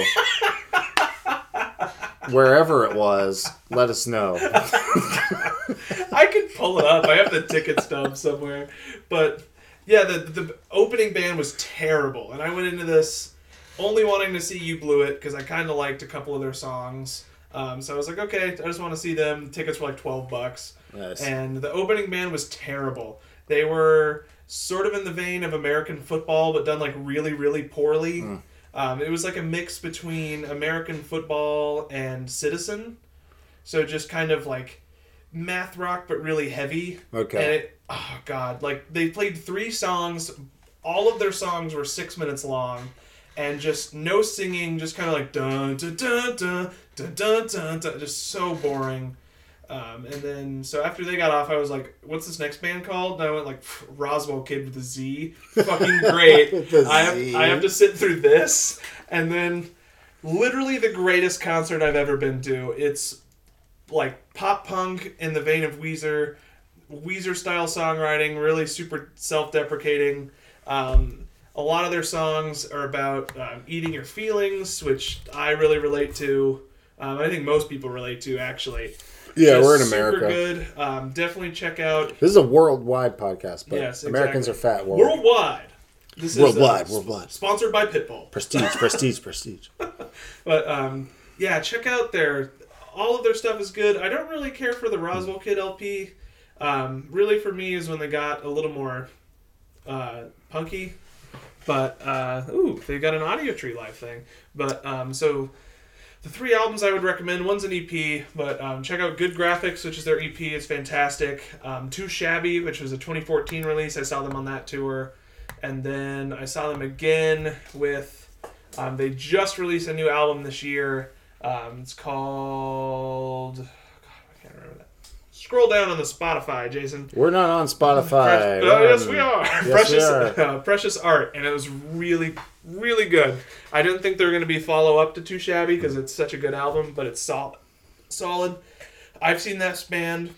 Wherever it was, let us know. I can pull it up. I have the ticket stub somewhere. But yeah, the opening band was terrible. And I went into this only wanting to see You Blew It because I kind of liked a couple of their songs. So I was like, okay, I just want to see them. Tickets were like $12. Nice. And the opening band was terrible. They were sort of in the vein of American football, but done like really, really poorly. It was like a mix between American football and Citizen. So just kind of like math rock, but really heavy. Okay. And like they played 3 songs. All of their songs were 6 minutes long. And just no singing, just kind of like dun dun dun dun dun dun dun dun, just so boring. And then so after they got off, I was like, "What's this next band called?" And I went like, "Roswell Kid with a Z." Fucking great. I have to sit through this, and then literally the greatest concert I've ever been to. It's like pop punk in the vein of Weezer style songwriting, really super self-deprecating. A lot of their songs are about eating your feelings, which I really relate to. I think most people relate to, actually. Yeah, Just we're in America. Super good. Definitely check out. This is a worldwide podcast, but Yes, exactly. Americans are fat. Worldwide. This Worldwide. is sponsored by Pitbull. Prestige. But yeah, check out all of their stuff is good. I don't really care for the Roswell Kid LP. Really, for me, is when they got a little more punky. But they got an Audio Tree Live thing. But so. The 3 albums I would recommend, one's an EP, but check out Good Graphics, which is their EP. It's fantastic. Too Shabby, which was a 2014 release. I saw them on that tour. And then I saw them again with... they just released a new album this year. It's called... God, I can't remember that. Scroll down on the Spotify, Jason. We're not on Spotify. Yes, we are. Yes, we are. Precious Art, and it was really, really good. I didn't think there were going to be follow-up to Too Shabby because it's such a good album, but it's solid. I've seen that band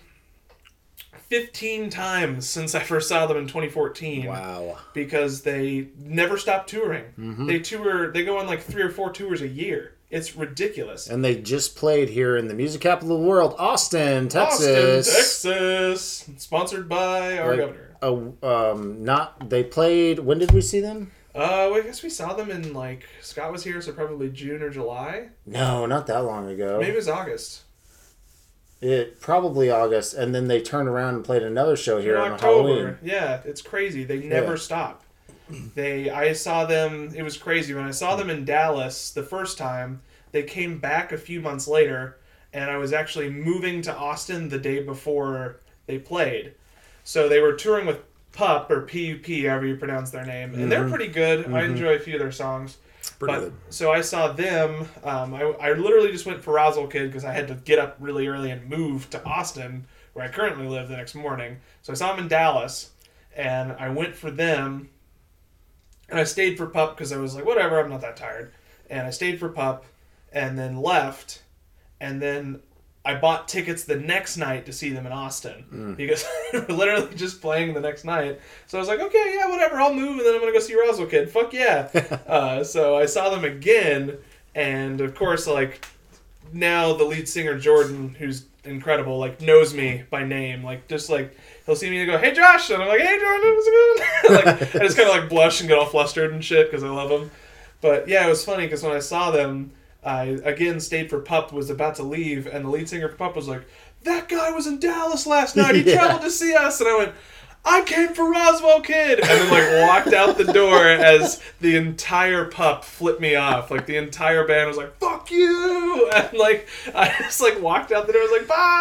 15 times since I first saw them in 2014. Wow. Because they never stop touring. Mm-hmm. They go on like 3 or 4 tours a year. It's ridiculous. And they just played here in the music capital of the world, Austin, Texas. Sponsored by our governor. They played, when did we see them? I guess we saw them in like, Scott was here, so probably June or July. No, not that long ago. Maybe it was August. Probably August, and then they turned around and played another show here in October. Halloween. Yeah, it's crazy. They never stop. I saw them, it was crazy. When I saw them in Dallas the first time, they came back a few months later, and I was actually moving to Austin the day before they played. So they were touring with Pup, or P-U-P, however you pronounce their name. And they're pretty good. I enjoy a few of their songs. Pretty good. So I saw them. I literally just went for Roswell Kid because I had to get up really early and move to Austin, where I currently live, the next morning. So I saw them in Dallas, and I went for them. And I stayed for Pup because I was like, whatever, I'm not that tired. And I stayed for Pup, and then left, and then I bought tickets the next night to see them in Austin because they were literally just playing the next night. So I was like, okay, yeah, whatever, I'll move, and then I'm going to go see Roswell Kid. Fuck yeah. So I saw them again, and of course, like, now the lead singer, Jordan, who's incredible, like, knows me by name. Like, just, like, he'll see me and go, hey, Josh! And I'm like, hey, Jordan, how's it going? Like, I just kind of, like, blush and get all flustered and shit because I love them. But, yeah, it was funny because when I saw them, I, again, stayed for Pup, was about to leave, and the lead singer for Pup was like, that guy was in Dallas last night, he traveled to see us, and I went, I came for Roswell Kid, and then, like, walked out the door as the entire Pup flipped me off, like, the entire band was like, fuck you, and, like, I just, like, walked out the door,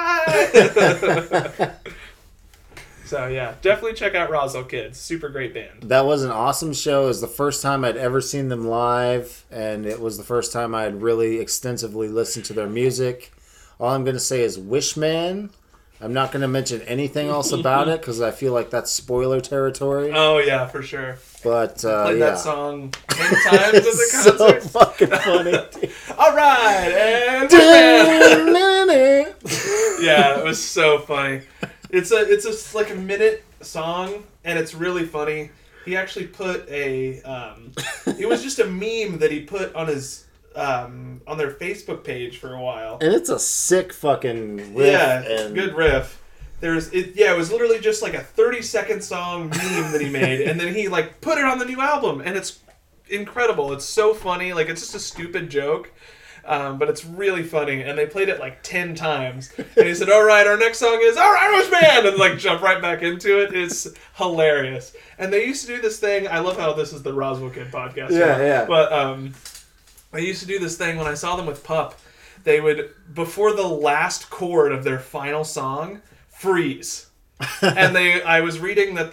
I was like, bye! So, yeah, definitely check out Roswell Kids. Super great band. That was an awesome show. It was the first time I'd ever seen them live, and it was the first time I had really extensively listened to their music. All I'm going to say is Wishman. I'm not going to mention anything else about it because I feel like that's spoiler territory. Oh, yeah, for sure. But, played yeah. that song 10 times at the so concert. fucking funny. All right, and Wishman. Yeah, it was so funny. It's a like a minute song, and it's really funny. He actually put a it was just a meme that he put on his on their Facebook page for a while. And it's a sick fucking riff. Yeah, and good riff. It was literally just like a 30-second song meme that he made, and then he like put it on the new album, and it's incredible. It's so funny. Like, it's just a stupid joke. But it's really funny, and they played it like 10 times. And he said, all right, our next song is All Right, Wishman! And like jump right back into it. It's hilarious. And they used to do this thing. I love how this is the Roswell Kid podcast. Yeah. But they used to do this thing when I saw them with Pup. They would, before the last chord of their final song, freeze. And I was reading that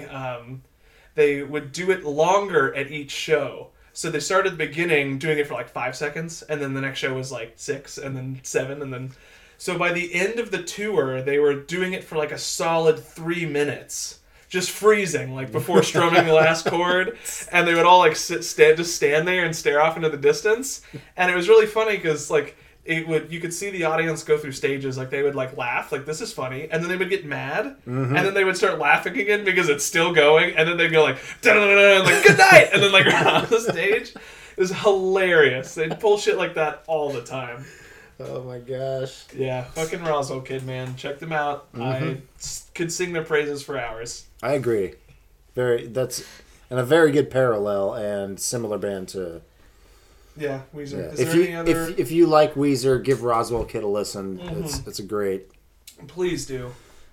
they would do it longer at each show. So they started at the beginning doing it for like 5 seconds, and then the next show was like 6, and then 7, and then... So by the end of the tour, they were doing it for like a solid 3 minutes. Just freezing, like before strumming the last chord. And they would all like just stand there and stare off into the distance. And it was really funny because like... you could see the audience go through stages, like they would like laugh, like this is funny, and then they would get mad, and then they would start laughing again because it's still going, and then they'd go like, da-da-da-da, like good night, and then like run off the stage. It was hilarious. They'd pull shit like that all the time. Oh my gosh. Yeah, fucking Roswell Kid, man. Check them out. I could sing their praises for hours. I agree. That's a very good parallel and similar band to... Yeah, Weezer. Yeah. Is there any other... If you like Weezer, give Roswell Kid a listen. It's a great... Please do.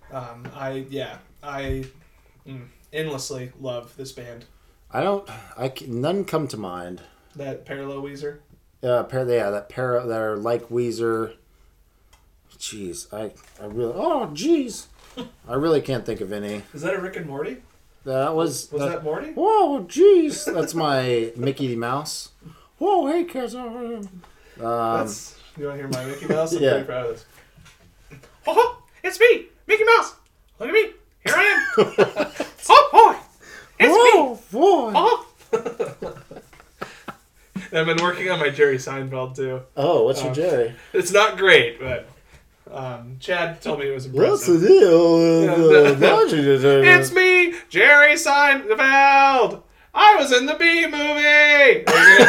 I endlessly love this band. None come to mind. That parallel Weezer? That are like Weezer. Jeez, I really can't think of any. Is that a Rick and Morty? Was that Morty? Whoa, jeez. That's my Mickey Mouse. Whoa, hey, kids. You want to hear my Mickey Mouse? I'm Yeah. pretty proud of this. Oh, it's me, Mickey Mouse. Look at me. Here I am. Oh, boy. It's me. Boy. Oh. And I've been working on my Jerry Seinfeld, too. Oh, what's your Jerry? It's not great, but Chad told me it was impressive. What's the deal? It's me, Jerry Seinfeld. I was in the Bee Movie.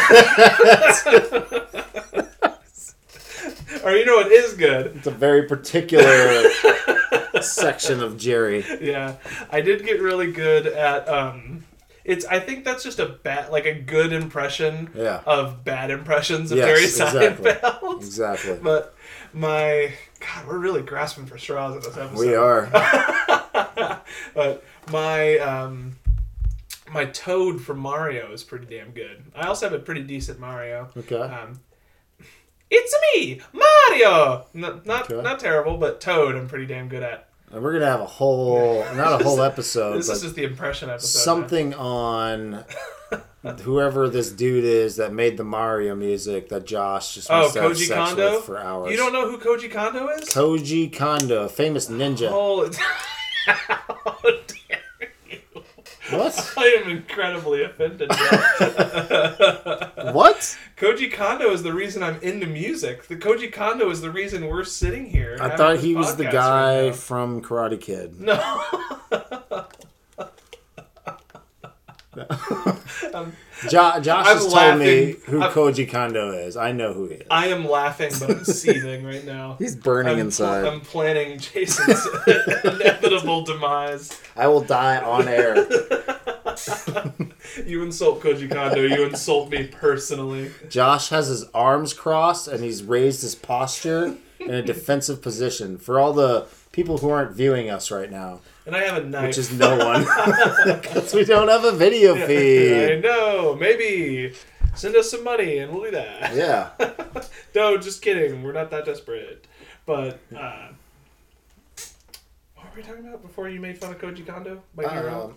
Or you know what is good? It's a very particular section of Jerry. Yeah, I did get really good at. I think that's just a good impression of bad impressions of Jerry Seinfeld. Exactly. But God, we're really grasping for straws in this episode. We are. But my Toad from Mario is pretty damn good. I also have a pretty decent Mario. Okay. It's me, Mario! Not terrible, but Toad I'm pretty damn good at. And we're gonna have a whole, not a whole episode, This but is just the impression episode. something on whoever this dude is that made the Mario music that Josh just wants to have Koji sex Kondo? with for hours. You don't know who Koji Kondo is? Koji Kondo, a famous ninja. Oh, how dare you. What? I am incredibly offended now. What? Koji Kondo is the reason I'm into music. The Koji Kondo is the reason we're sitting here. I having thought this he was the podcast guy right now. from Karate Kid. No. Josh I'm has told me laughing. who Koji Kondo is. I know who he is. I am laughing, but I'm seething right now. He's burning inside. I'm planning Jason's inevitable demise. I will die on air. You insult Koji Kondo, you insult me personally. Josh has his arms crossed and he's raised his posture in a defensive position. For all the people who aren't viewing us right now, And I have a knife. which is no one, because we don't have a video I feed. know. Maybe send us some money and we'll do that. Yeah. No, just kidding. We're not that desperate. But what were we talking about before you made fun of Koji Kondo? My hero.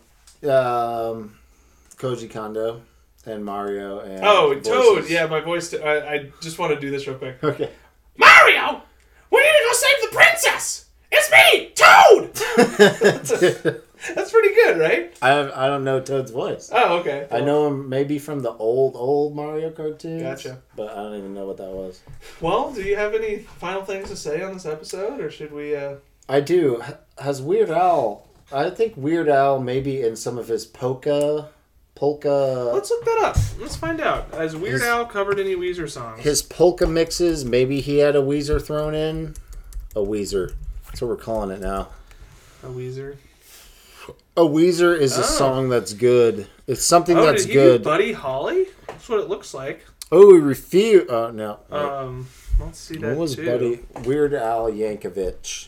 Koji Kondo and Mario and Oh, voices. Toad. Yeah, my voice. I just want to do this real quick. Okay. Mario, we need to go save the princess. It's me, Toad. That's pretty good, right? I don't know Toad's voice. Oh, okay. I know him maybe from the old Mario cartoons. Gotcha. But I don't even know what that was. Well, do you have any final things to say on this episode, or should we? I do. Has Weird Al... I think Weird Al, maybe in some of his polka... Let's look that up. Let's find out. Has Weird Al covered any Weezer songs? His polka mixes, maybe he had a Weezer thrown in. A Weezer. That's what we're calling it now. A Weezer. A Weezer is a song that's good. It's something that's did he good. do Buddy Holly? That's what it looks like. Oh, we refuse... Oh, no. Let's see that What was too. Buddy? Weird Al Yankovic.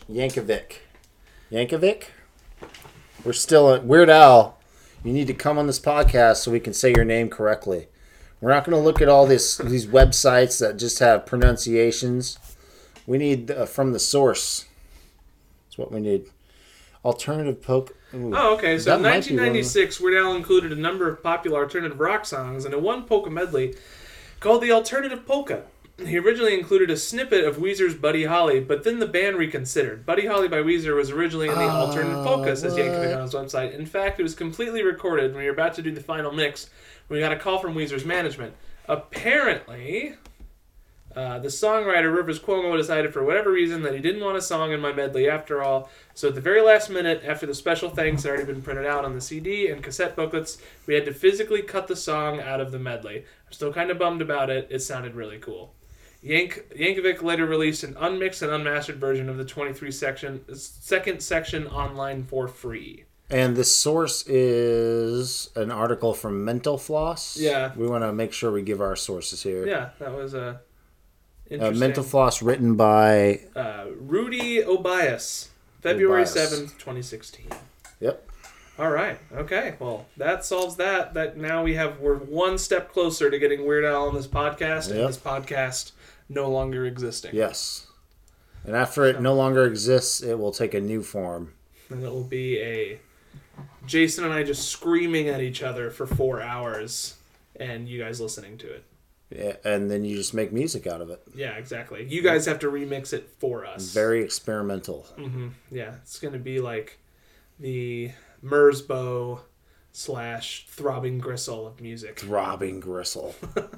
Yankovic? We're still at... Weird Al, you need to come on this podcast so we can say your name correctly. We're not going to look at all these websites that just have pronunciations. We need from the source. That's what we need. Alternative poke... Ooh. Oh, okay. So in That might be one of 1996, Weird Al included a number of popular alternative rock songs into one polka medley called the Alternative Polka. He originally included a snippet of Weezer's Buddy Holly, but then the band reconsidered. Buddy Holly by Weezer was originally in the Alternative Polka, says Yankovic on his website. In fact, it was completely recorded when we were about to do the final mix when we got a call from Weezer's management. Apparently, the songwriter Rivers Cuomo decided for whatever reason that he didn't want a song in my medley after all. So at the very last minute, after the special thanks had already been printed out on the CD and cassette booklets, we had to physically cut the song out of the medley. I'm still kind of bummed about it. It sounded really cool. Yankovic later released an unmixed and unmastered version of the second section online for free. And the source is an article from Mental Floss. Yeah. We want to make sure we give our sources here. Yeah, that was interesting. Mental Floss written by... Rudy Obias, February Obias. 7th, 2016. Yep. All right. Okay. Well, that solves that. That now we're one step closer to getting Weird Al on this podcast, and Yep. this podcast no longer existing. Yes. And after it no longer exists, it will take a new form. And it will be Jason and I just screaming at each other for 4 hours, and you guys listening to it. Yeah, and then you just make music out of it. Yeah, exactly. You guys have to remix it for us. Very experimental. Mm-hmm. Yeah, it's going to be like the Mersbow / Throbbing Gristle of music. Throbbing gristle.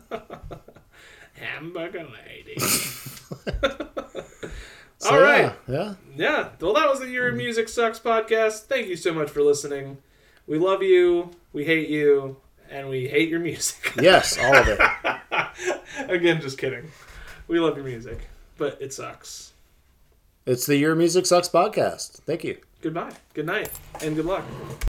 Hamburger lady. So, All right. Yeah. Yeah. Well, that was the Your Music Sucks podcast. Thank you so much for listening. We love you. We hate you. And we hate your music. Yes, all of it. Again, just kidding. We love your music, but it sucks. It's the Your Music Sucks podcast. Thank you. Goodbye. Good night. And good luck.